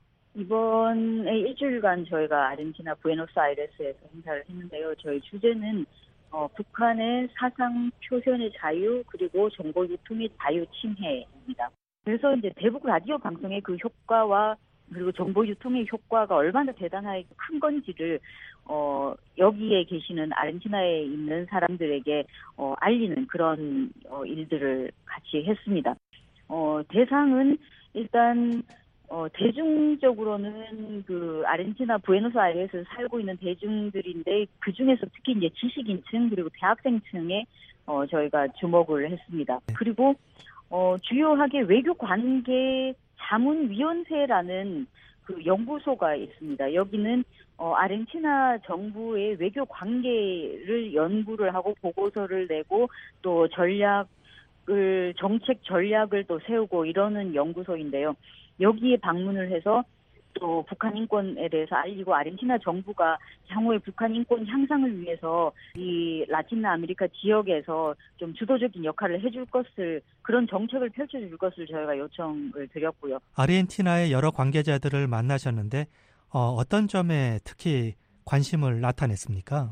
이번에 일주일간 저희가 아르헨티나 부에노스아이레스에서 행사를 했는데요. 저희 주제는 북한의 사상 표현의 자유 그리고 정보 유통의 자유 침해입니다. 그래서 이제 대북 라디오 방송의 그 효과와 그리고 정보 유통의 효과가 얼마나 대단하게 큰 건지를 여기에 계시는 아르헨티나에 있는 사람들에게 알리는 그런 일들을 같이 했습니다. 대상은 일단 대중적으로는 그 아르헨티나 부에노스아이레스에서 살고 있는 대중들인데 그 중에서 특히 이제 지식인층 그리고 대학생층에 저희가 주목을 했습니다. 그리고 주요하게 외교관계 자문위원회라는 그 연구소가 있습니다. 여기는 아르헨티나 정부의 외교 관계를 연구를 하고 보고서를 내고 또 정책 전략을 또 세우고 이러는 연구소인데요. 여기에 방문을 해서 또 북한 인권에 대해서 알리고 아르헨티나 정부가 향후에 북한 인권 향상을 위해서 이 라틴 아메리카 지역에서 좀 주도적인 역할을 해줄 것을 그런 정책을 펼쳐줄 것을 저희가 요청을 드렸고요. 아르헨티나의 여러 관계자들을 만나셨는데 어떤 점에 특히 관심을 나타냈습니까?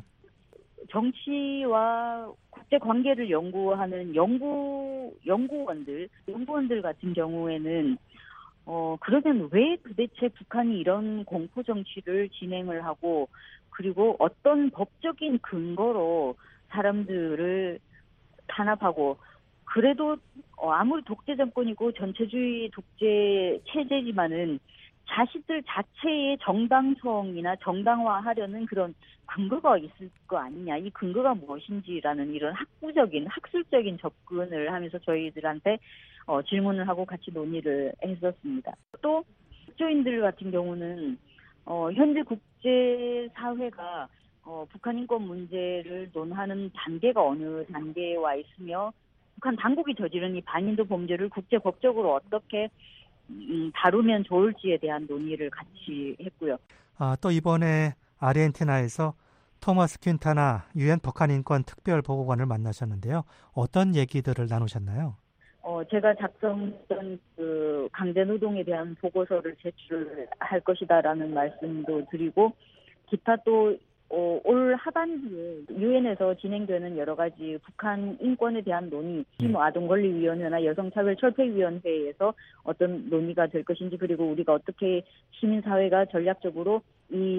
정치와 국제 관계를 연구하는 연구원들 같은 경우에는 그러면 왜 도대체 북한이 이런 공포 정치를 진행을 하고 그리고 어떤 법적인 근거로 사람들을 탄압하고 그래도 아무리 독재 정권이고 전체주의 독재 체제지만은 자신들 자체의 정당성이나 정당화하려는 그런 근거가 있을 거 아니냐. 이 근거가 무엇인지라는 이런 학술적인 접근을 하면서 저희들한테 질문을 하고 같이 논의를 했었습니다. 또 국조인들 같은 경우는 현재 국제사회가 북한 인권 문제를 논하는 단계가 어느 단계에 와 있으며 북한 당국이 저지른 이 반인도 범죄를 국제법적으로 어떻게 다루면 좋을지에 대한 논의를 같이 했고요. 또 이번에 아르헨티나에서 토마스 퀸타나 유엔 북한 인권 특별 보고관을 만나셨는데요. 어떤 얘기들을 나누셨나요? 제가 작성했던 그 강제노동에 대한 보고서를 제출할 것이다라는 말씀도 드리고 기타 또 올 하반기에 유엔에서 진행되는 여러 가지 북한 인권에 대한 논의, 아동권리위원회나 여성차별철폐위원회에서 어떤 논의가 될 것인지 그리고 우리가 어떻게 시민사회가 전략적으로 이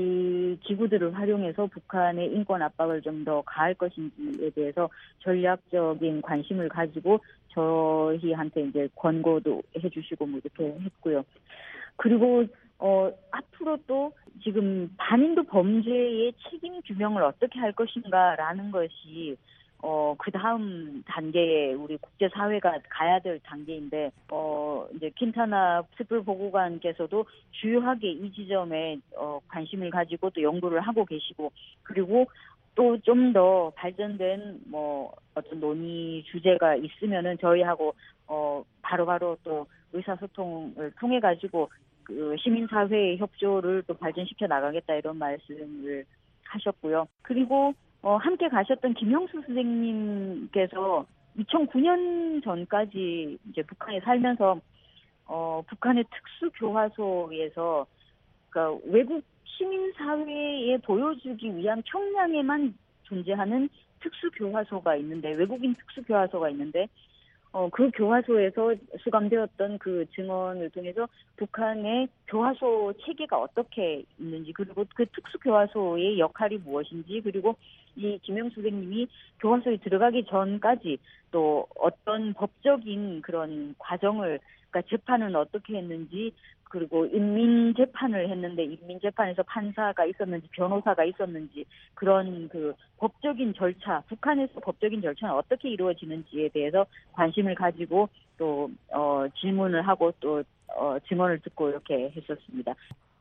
이 기구들을 활용해서 북한의 인권 압박을 좀 더 가할 것인지에 대해서 전략적인 관심을 가지고 저희한테 이제 권고도 해주시고 뭐 이렇게 했고요. 그리고 앞으로 또 지금 반인도 범죄의 책임 규명을 어떻게 할 것인가라는 것이 그 다음 단계에 우리 국제사회가 가야 될 단계인데, 이제 킨타나 특별보고관께서도 주요하게 이 지점에 관심을 가지고 또 연구를 하고 계시고, 그리고 또 좀 더 발전된 어떤 논의 주제가 있으면은 저희하고 바로바로 또 의사소통을 통해 가지고 그 시민사회의 협조를 또 발전시켜 나가겠다 이런 말씀을 하셨고요. 그리고 함께 가셨던 김형수 선생님께서 2009년 전까지 이제 북한에 살면서 북한의 특수교화소에서 그러니까 외국 시민사회에 보여주기 위한 평양에만 존재하는 특수교화소가 있는데, 외국인 특수교화소가 있는데, 그 교화소에서 수감되었던 그 증언을 통해서 북한의 교화소 체계가 어떻게 있는지, 그리고 그 특수교화소의 역할이 무엇인지, 그리고 이 김영수 선생님이 교화소에 들어가기 전까지 또 어떤 법적인 그런 과정을, 그러니까 재판은 어떻게 했는지, 그리고 인민재판을 했는데 인민재판에서 판사가 있었는지 변호사가 있었는지, 그런 그 법적인 절차, 북한에서 법적인 절차는 어떻게 이루어지는지에 대해서 관심을 가지고 또 질문을 하고 또 증언을 듣고 이렇게 했었습니다.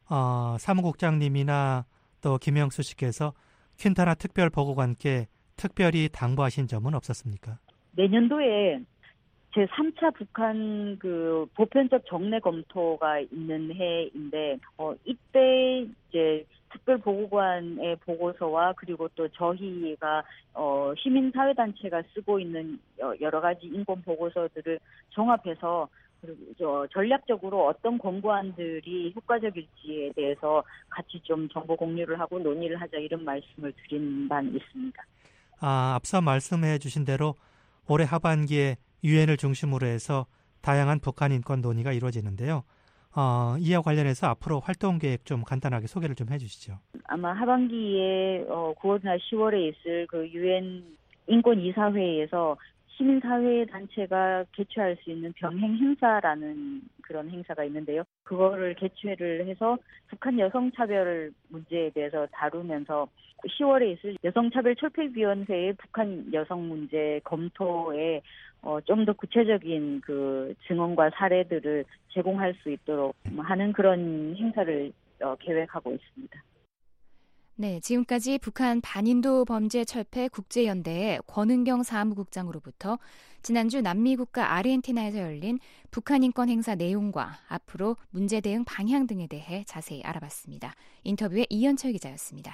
사무국장님이나 또 김영수 씨께서 퀸타나 특별보고관께 특별히 당부하신 점은 없었습니까? 내년도에 제3차 북한 그 보편적 정례 검토가 있는 해인데, 이때 이제 특별보고관의 보고서와 그리고 또 저희가 시민사회단체가 쓰고 있는 여러 가지 인권 보고서들을 종합해서 그리고 전략적으로 어떤 권고안들이 효과적일지에 대해서 같이 좀 정보 공유를 하고 논의를 하자, 이런 말씀을 드린 바는 있습니다. 앞서 말씀해 주신 대로 올해 하반기에 유엔을 중심으로 해서 다양한 북한 인권 논의가 이루어지는데요. 이와 관련해서 앞으로 활동 계획 좀 간단하게 소개를 좀 해주시죠. 아마 하반기에 9월이나 10월에 있을 그 유엔 인권 이사회에서 시민사회 단체가 개최할 수 있는 병행 행사라는 그런 행사가 있는데요. 그거를 개최를 해서 북한 여성차별 문제에 대해서 다루면서 10월에 있을 여성차별철폐위원회의 북한 여성 문제 검토에 좀 더 구체적인 그 증언과 사례들을 제공할 수 있도록 하는 그런 행사를 계획하고 있습니다. 네, 지금까지 북한 반인도 범죄 철폐 국제연대의 권은경 사무국장으로부터 지난주 남미 국가 아르헨티나에서 열린 북한 인권 행사 내용과 앞으로 문제 대응 방향 등에 대해 자세히 알아봤습니다. 인터뷰의 이현철 기자였습니다.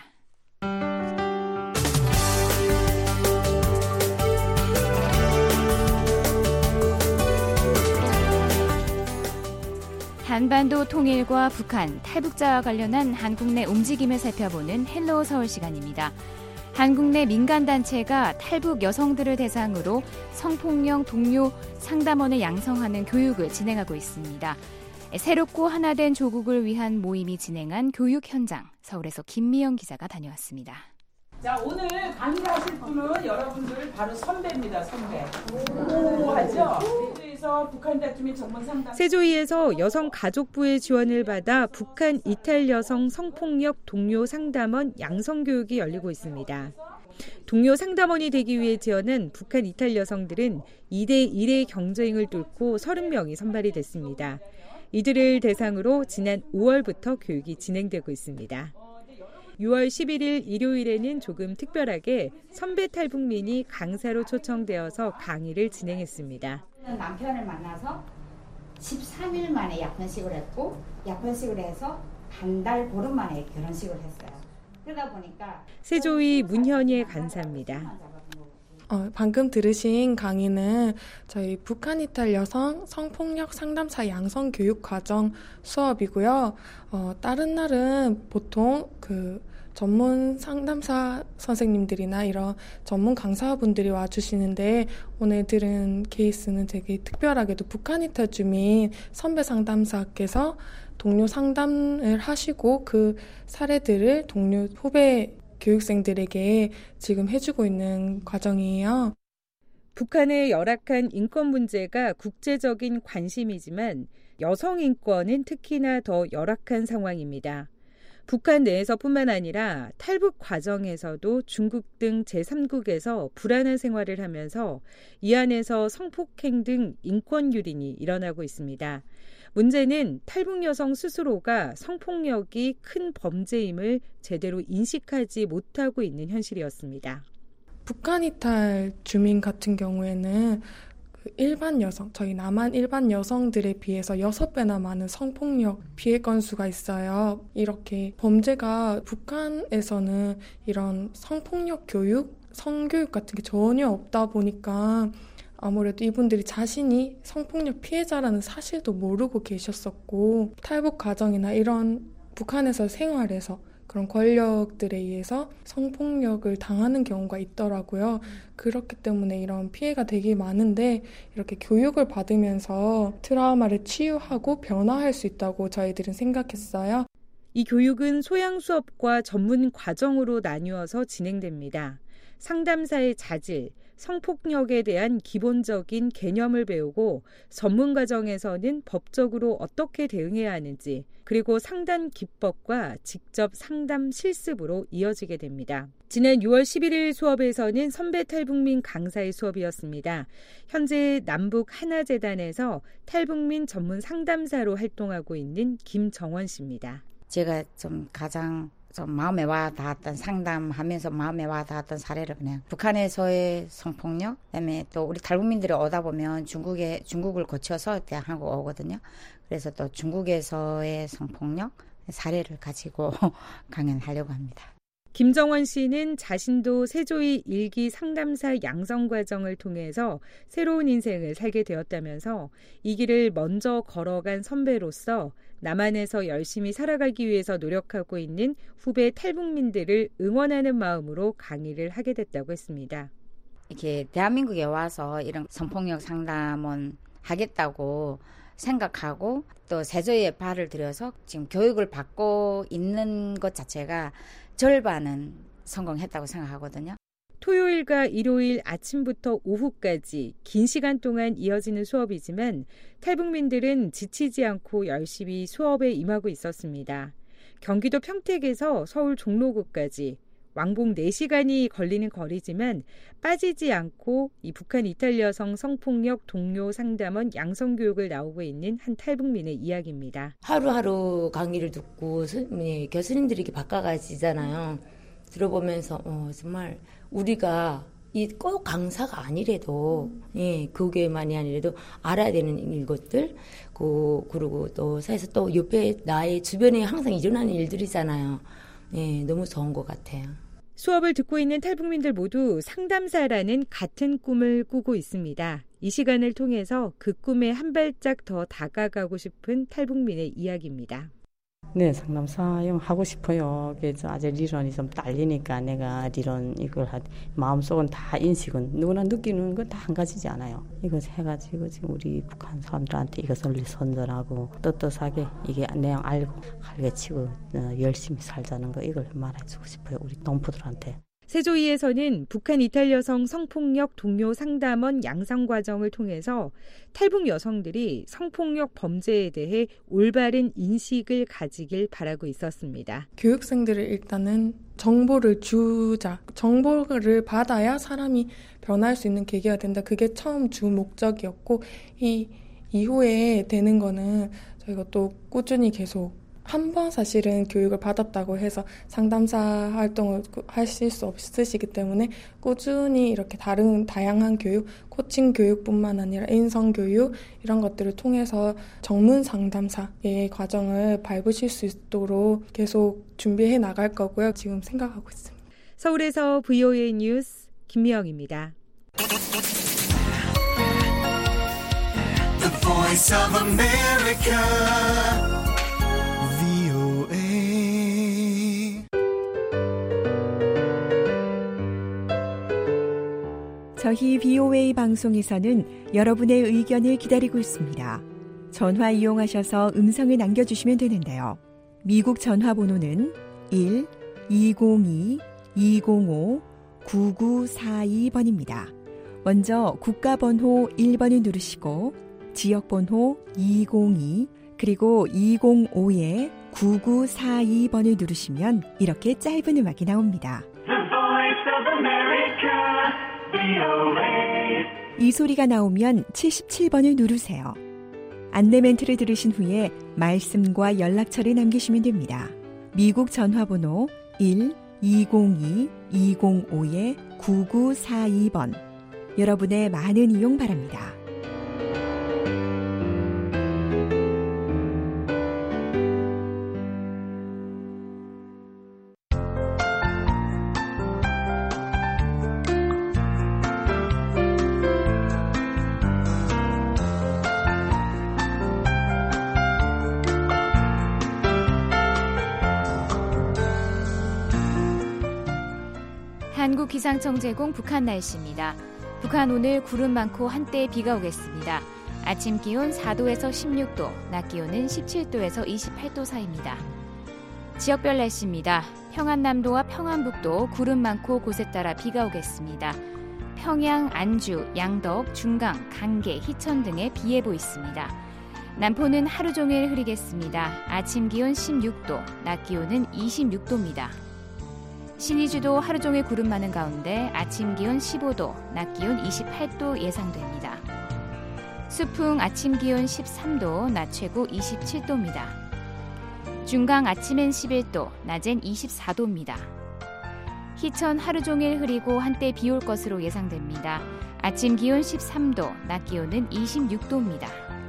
한반도 통일과 북한, 탈북자와 관련한 한국 내 움직임을 살펴보는 헬로우 서울 시간입니다. 한국 내 민간단체가 탈북 여성들을 대상으로 성폭력 동료 상담원을 양성하는 교육을 진행하고 있습니다. 새롭고 하나된 조국을 위한 모임이 진행한 교육 현장, 서울에서 김미영 기자가 다녀왔습니다. 자, 오늘 강의하실 분은 여러분들 바로 선배입니다. 선배. 오 하죠? 세조위에서 북한 다툼의 전문 상담. 세조위에서 여성가족부의 지원을 받아 북한 이탈 여성 성폭력 동료 상담원 양성 교육이 열리고 있습니다. 동료 상담원이 되기 위해 지원한 북한 이탈 여성들은 2대1의 경쟁을 뚫고 30명이 선발이 됐습니다. 이들을 대상으로 지난 5월부터 교육이 진행되고 있습니다. 6월 11일 일요일에는 조금 특별하게 선배 탈북민이 강사로 초청되어서 강의를 진행했습니다. 남편을 만나서 13일 만에 약혼식을 했고, 약혼식을 해서 한 달 보름 만에 결혼식을 했어요. 그러다 보니까 세조위 문현희의 간사입니다. 방금 들으신 강의는 저희 북한 이탈 여성 성폭력 상담사 양성 교육 과정 수업이고요. 다른 날은 보통 전문 상담사 선생님들이나 이런 전문 강사분들이 와주시는데, 오늘 들은 케이스는 되게 특별하게도 북한 이탈 주민 선배 상담사께서 동료 상담을 하시고 그 사례들을 동료 후배 교육생들에게 지금 해주고 있는 과정이에요. 북한의 열악한 인권 문제가 국제적인 관심이지만 여성 인권은 특히나 더 열악한 상황입니다. 북한 내에서뿐만 아니라 탈북 과정에서도 중국 등 제3국에서 불안한 생활을 하면서 이 안에서 성폭행 등 인권 유린이 일어나고 있습니다. 문제는 탈북 여성 스스로가 성폭력이 큰 범죄임을 제대로 인식하지 못하고 있는 현실이었습니다. 북한 이탈 주민 같은 경우에는 일반 여성, 저희 남한 일반 여성들에 비해서 6배나 많은 성폭력 피해 건수가 있어요. 이렇게 범죄가 북한에서는 이런 성폭력 교육, 성교육 같은 게 전혀 없다 보니까 아무래도 이분들이 자신이 성폭력 피해자라는 사실도 모르고 계셨었고 탈북 과정이나 이런 북한에서 생활에서 그런 권력들에 의해서 성폭력을 당하는 경우가 있더라고요. 그렇기 때문에 이런 피해가 되게 많은데 이렇게 교육을 받으면서 트라우마를 치유하고 변화할 수 있다고 저희들은 생각했어요. 이 교육은 소양 수업과 전문 과정으로 나뉘어서 진행됩니다. 상담사의 자질, 성폭력에 대한 기본적인 개념을 배우고 전문 과정에서는 법적으로 어떻게 대응해야 하는지 그리고 상담 기법과 직접 상담 실습으로 이어지게 됩니다. 지난 6월 11일 수업에서는 선배 탈북민 강사의 수업이었습니다. 현재 남북 하나재단에서 탈북민 전문 상담사로 활동하고 있는 김정원 씨입니다. 제가 좀 가장 마음에 와 닿았던 상담하면서 마음에 와 닿았던 사례를 그냥 북한에서의 성폭력, 그다음에 또 우리 탈북민들이 오다 보면 중국을 거쳐서 한국 오거든요. 그래서 또 중국에서의 성폭력 사례를 가지고 강연하려고 합니다. 김정원 씨는 자신도 세조의 일기 상담사 양성 과정을 통해서 새로운 인생을 살게 되었다면서 이 길을 먼저 걸어간 선배로서 남한에서 열심히 살아가기 위해서 노력하고 있는 후배 탈북민들을 응원하는 마음으로 강의를 하게 됐다고 했습니다. 이렇게 대한민국에 와서 이런 성폭력 상담은 하겠다고 생각하고 또 세조에 발을 들여서 지금 교육을 받고 있는 것 자체가 절반은 성공했다고 생각하거든요. 토요일과 일요일 아침부터 오후까지 긴 시간 동안 이어지는 수업이지만 탈북민들은 지치지 않고 열심히 수업에 임하고 있었습니다. 경기도 평택에서 서울 종로구까지 왕복 4시간이 걸리는 거리지만 빠지지 않고 이 북한 이탈 여성 성폭력 동료 상담원 양성교육을 나오고 있는 한 탈북민의 이야기입니다. 하루하루 강의를 듣고 교수님들이 이렇게 바꿔가시잖아요. 들어보면서 정말 우리가 꼭 강사가 아니래도 그게만이 아니래도 알아야 되는 이것들 그리고 또 사실 또 옆에 나의 주변에 항상 일어나는 일들이잖아요. 너무 좋은 것 같아요. 수업을 듣고 있는 탈북민들 모두 상담사라는 같은 꿈을 꾸고 있습니다. 이 시간을 통해서 그 꿈에 한 발짝 더 다가가고 싶은 탈북민의 이야기입니다. 네, 상담사 하고 싶어요. 그래서 아직 리런이 좀 딸리니까 내가 리런 이걸 마음속은 다 인식은 누구나 느끼는 건 다 한 가지지 않아요. 이거 해가지고 지금 우리 북한 사람들한테 이것을 선전하고 떳떳하게 이게 내용 알고 갈개치고 열심히 살자는 거 이걸 말해주고 싶어요. 우리 동포들한테. 세조위에서는 북한 이탈 여성 성폭력 동료 상담원 양성 과정을 통해서 탈북 여성들이 성폭력 범죄에 대해 올바른 인식을 가지길 바라고 있었습니다. 교육생들을 일단은 정보를 주자. 정보를 받아야 사람이 변할 수 있는 계기가 된다. 그게 처음 주 목적이었고 이 이후에 되는 거는 저희가 또 꾸준히 계속 한 번 사실은 교육을 받았다고 해서 상담사 활동을 하실 수 없으시기 때문에 꾸준히 이렇게 다양한 교육, 코칭 교육뿐만 아니라 인성 교육 이런 것들을 통해서 전문 상담사의 과정을 밟으실 수 있도록 계속 준비해 나갈 거고요. 지금 생각하고 있습니다. 서울에서 VOA 뉴스 김미영입니다. The Voice of America. 저희 VOA 방송에서는 여러분의 의견을 기다리고 있습니다. 전화 이용하셔서 음성을 남겨주시면 되는데요. 미국 전화번호는 1-202-205-9942번입니다. 먼저 국가번호 1번을 누르시고 지역번호 202 그리고 205-9942번을 누르시면 이렇게 짧은 음악이 나옵니다. 이 소리가 나오면 77번을 누르세요. 안내 멘트를 들으신 후에 말씀과 연락처를 남기시면 됩니다. 미국 전화번호 1-202-205-9942번. 여러분의 많은 이용 바랍니다. 한국기상청 제공 북한 날씨입니다. 북한 오늘 구름 많고 한때 비가 오겠습니다. 아침 기온 4도에서 16도, 낮 기온은 17도에서 28도 사이입니다. 지역별 날씨입니다. 평안남도와 평안북도 구름 많고 곳에 따라 비가 오겠습니다. 평양, 안주, 양덕, 중강, 강계, 희천 등에 비 예보 있습니다. 남포는 하루 종일 흐리겠습니다. 아침 기온 16도, 낮 기온은 26도입니다. 신의주도 하루 종일 구름 많은 가운데 아침 기온 15도, 낮 기온 28도 예상됩니다. 수풍 아침 기온 13도, 낮 최고 27도입니다. 중강 아침엔 11도, 낮엔 24도입니다. 희천 하루 종일 흐리고 한때 비 올 것으로 예상됩니다. 아침 기온 13도, 낮 기온은 26도입니다.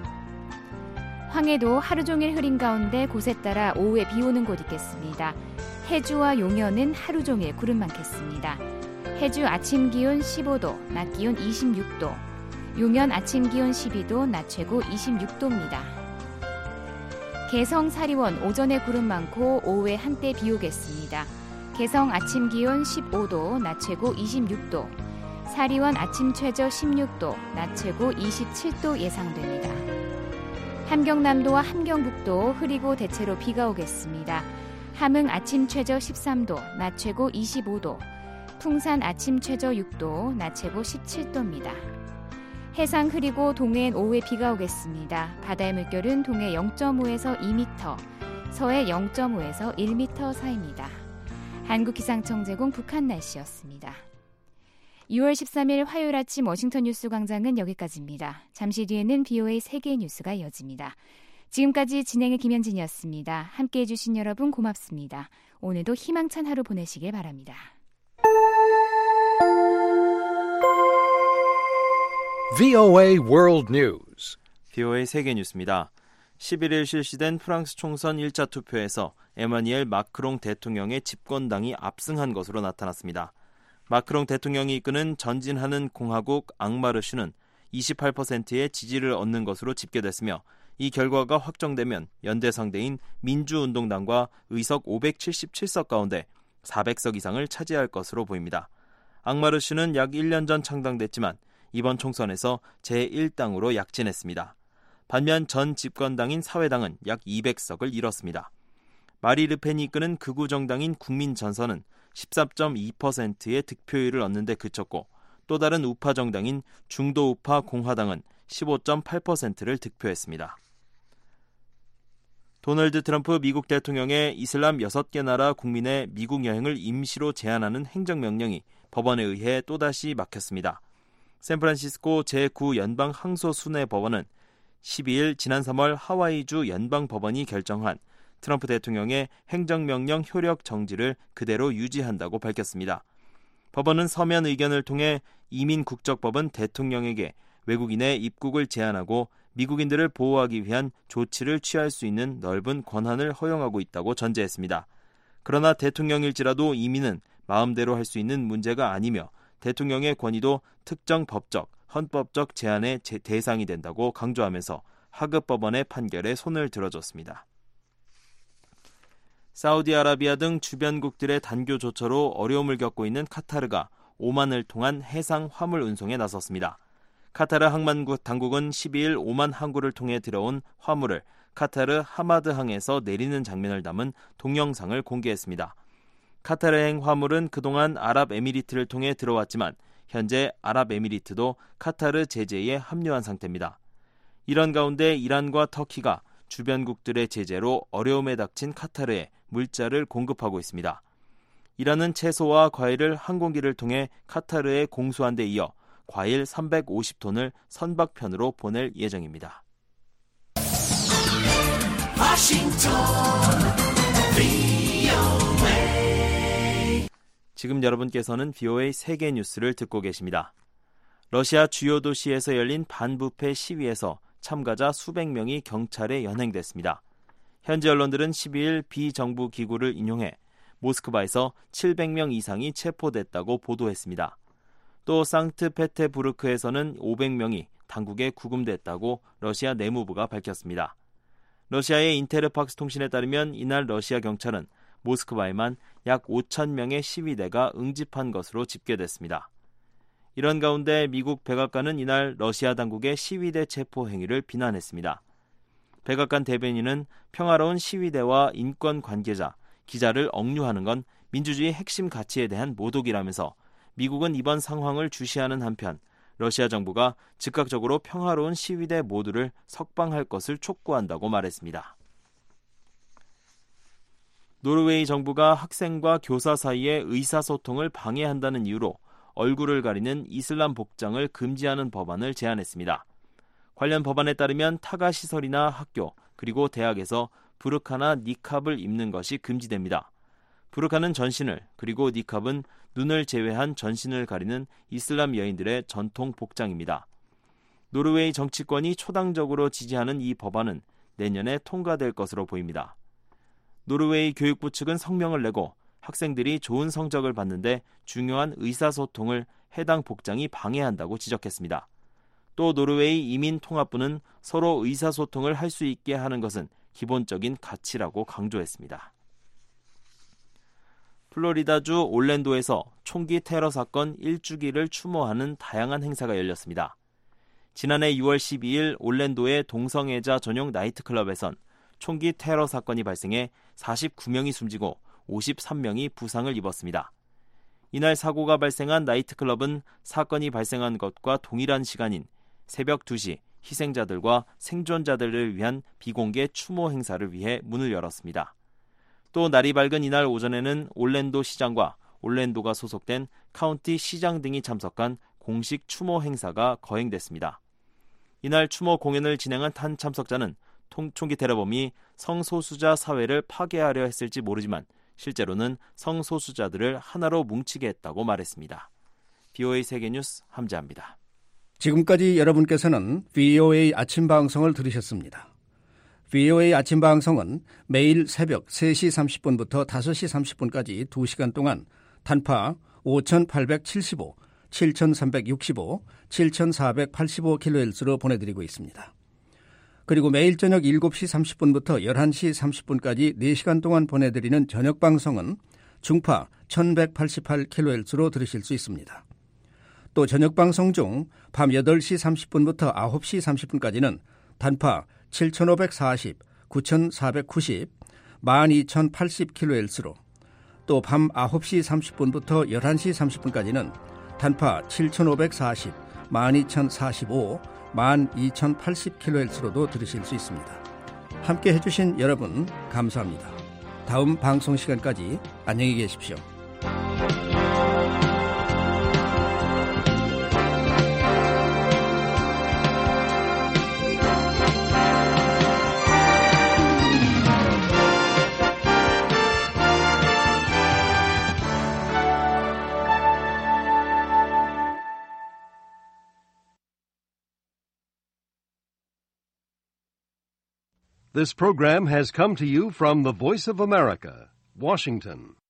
황해도 하루 종일 흐린 가운데 곳에 따라 오후에 비 오는 곳 있겠습니다. 해주와 용현은 하루 종일 구름 많겠습니다. 해주 아침 기온 15도, 낮 기온 26도. 용현 아침 기온 12도, 낮 최고 26도입니다. 개성 사리원 오전에 구름 많고 오후에 한때 비 오겠습니다. 개성 아침 기온 15도, 낮 최고 26도. 사리원 아침 최저 16도, 낮 최고 27도 예상됩니다. 함경남도와 함경북도 흐리고 대체로 비가 오겠습니다. 함흥 아침 최저 13도, 낮 최고 25도. 풍산 아침 최저 6도, 낮 최고 17도입니다. 해상 흐리고 동해엔 오후에 비가 오겠습니다. 바다의 물결은 동해 0.5에서 2m, 서해 0.5에서 1m 사이입니다. 한국기상청 제공 북한 날씨였습니다. 6월 13일 화요일 아침 워싱턴 뉴스 광장은 여기까지입니다. 잠시 뒤에는 VOA 세계 뉴스가 이어집니다. 지금까지 진행의 김현진이었습니다. 함께해 주신 여러분 고맙습니다. 오늘도 희망찬 하루 보내시길 바랍니다. VOA World News. VOA 세계 뉴스입니다. 11일 실시된 프랑스 총선 1차 투표에서 에마뉘엘 마크롱 대통령의 집권당이 압승한 것으로 나타났습니다. 마크롱 대통령이 이끄는 전진하는 공화국 앙마르슈는 28%의 지지를 얻는 것으로 집계됐으며 이 결과가 확정되면 연대 상대인 민주운동당과 의석 577석 가운데 400석 이상을 차지할 것으로 보입니다. 앙마르슈는 약 1년 전 창당됐지만 이번 총선에서 제1당으로 약진했습니다. 반면 전 집권당인 사회당은 약 200석을 잃었습니다. 마리 르펜이 이끄는 극우 정당인 국민전선은 14.2%의 득표율을 얻는 데 그쳤고 또 다른 우파 정당인 중도 우파 공화당은 15.8%를 득표했습니다. 도널드 트럼프 미국 대통령의 이슬람 6개 나라 국민의 미국 여행을 임시로 제한하는 행정명령이 법원에 의해 또다시 막혔습니다. 샌프란시스코 제9연방항소순회법원은 12일 지난 3월 하와이주 연방법원이 결정한 트럼프 대통령의 행정명령 효력 정지를 그대로 유지한다고 밝혔습니다. 법원은 서면 의견을 통해 이민국적법은 대통령에게 외국인의 입국을 제한하고 미국인들을 보호하기 위한 조치를 취할 수 있는 넓은 권한을 허용하고 있다고 전제했습니다. 그러나 대통령일지라도 이민은 마음대로 할 수 있는 문제가 아니며 대통령의 권위도 특정 법적, 헌법적 제한의 대상이 된다고 강조하면서 하급 법원의 판결에 손을 들어줬습니다. 사우디아라비아 등 주변국들의 단교 조처로 어려움을 겪고 있는 카타르가 오만을 통한 해상 화물 운송에 나섰습니다. 카타르 항만 당국은 12일 오만 항구를 통해 들어온 화물을 카타르 하마드항에서 내리는 장면을 담은 동영상을 공개했습니다. 카타르행 화물은 그동안 아랍에미리트를 통해 들어왔지만 현재 아랍에미리트도 카타르 제재에 합류한 상태입니다. 이런 가운데 이란과 터키가 주변국들의 제재로 어려움에 닥친 카타르에 물자를 공급하고 있습니다. 이란은 채소와 과일을 항공기를 통해 카타르에 공수한 데 이어 과일 350톤을 선박편으로 보낼 예정입니다. 지금 여러분께서는 VOA 세계 뉴스를 듣고 계십니다. 러시아 주요 도시에서 열린 반부패 시위에서 참가자 수백 명이 경찰에 연행됐습니다. 현지 언론들은 12일 비정부 기구를 인용해 모스크바에서 700명 이상이 체포됐다고 보도했습니다. 또 상트페테부르크에서는 500명이 당국에 구금됐다고 러시아 내무부가 밝혔습니다. 러시아의 인테르팍스 통신에 따르면 이날 러시아 경찰은 모스크바에만 약 5천 명의 시위대가 응집한 것으로 집계됐습니다. 이런 가운데 미국 백악관은 이날 러시아 당국의 시위대 체포 행위를 비난했습니다. 백악관 대변인은 평화로운 시위대와 인권 관계자, 기자를 억류하는 건 민주주의 핵심 가치에 대한 모독이라면서 미국은 이번 상황을 주시하는 한편 러시아 정부가 즉각적으로 평화로운 시위대 모두를 석방할 것을 촉구한다고 말했습니다. 노르웨이 정부가 학생과 교사 사이의 의사소통을 방해한다는 이유로 얼굴을 가리는 이슬람 복장을 금지하는 법안을 제안했습니다. 관련 법안에 따르면 타가시설이나 학교 그리고 대학에서 부르카나 니캅을 입는 것이 금지됩니다. 부르카는 전신을 그리고 니캅은 눈을 제외한 전신을 가리는 이슬람 여인들의 전통 복장입니다. 노르웨이 정치권이 초당적으로 지지하는 이 법안은 내년에 통과될 것으로 보입니다. 노르웨이 교육부 측은 성명을 내고 학생들이 좋은 성적을 받는데 중요한 의사소통을 해당 복장이 방해한다고 지적했습니다. 또 노르웨이 이민통합부는 서로 의사소통을 할 수 있게 하는 것은 기본적인 가치라고 강조했습니다. 플로리다주 올랜도에서 총기 테러 사건 1주기를 추모하는 다양한 행사가 열렸습니다. 지난해 6월 12일 올랜도의 동성애자 전용 나이트클럽에선 총기 테러 사건이 발생해 49명이 숨지고 53명이 부상을 입었습니다. 이날 사고가 발생한 나이트클럽은 사건이 발생한 것과 동일한 시간인 새벽 2시 희생자들과 생존자들을 위한 비공개 추모 행사를 위해 문을 열었습니다. 또 날이 밝은 이날 오전에는 올랜도 시장과 올랜도가 소속된 카운티 시장 등이 참석한 공식 추모 행사가 거행됐습니다. 이날 추모 공연을 진행한 한 참석자는 총기 테러범이 성소수자 사회를 파괴하려 했을지 모르지만 실제로는 성소수자들을 하나로 뭉치게 했다고 말했습니다. VOA 세계뉴스 함재합니다. 지금까지 여러분께서는 VOA 아침 방송을 들으셨습니다. VOA 아침 방송은 매일 새벽 3시 30분부터 5시 30분까지 2시간 동안 단파 5875, 7365, 7485kHz로 보내드리고 있습니다. 그리고 매일 저녁 7시 30분부터 11시 30분까지 4시간 동안 보내드리는 저녁 방송은 중파 1188kHz로 들으실 수 있습니다. 또 저녁 방송 중 밤 8시 30분부터 9시 30분까지는 단파 7540, 9490, 12080kHz로 또 밤 9시 30분부터 11시 30분까지는 단파 7540, 12045, 12080kHz로도 들으실 수 있습니다. 함께 해주신 여러분 감사합니다. 다음 방송 시간까지 안녕히 계십시오. This program has come to you from the Voice of America, Washington.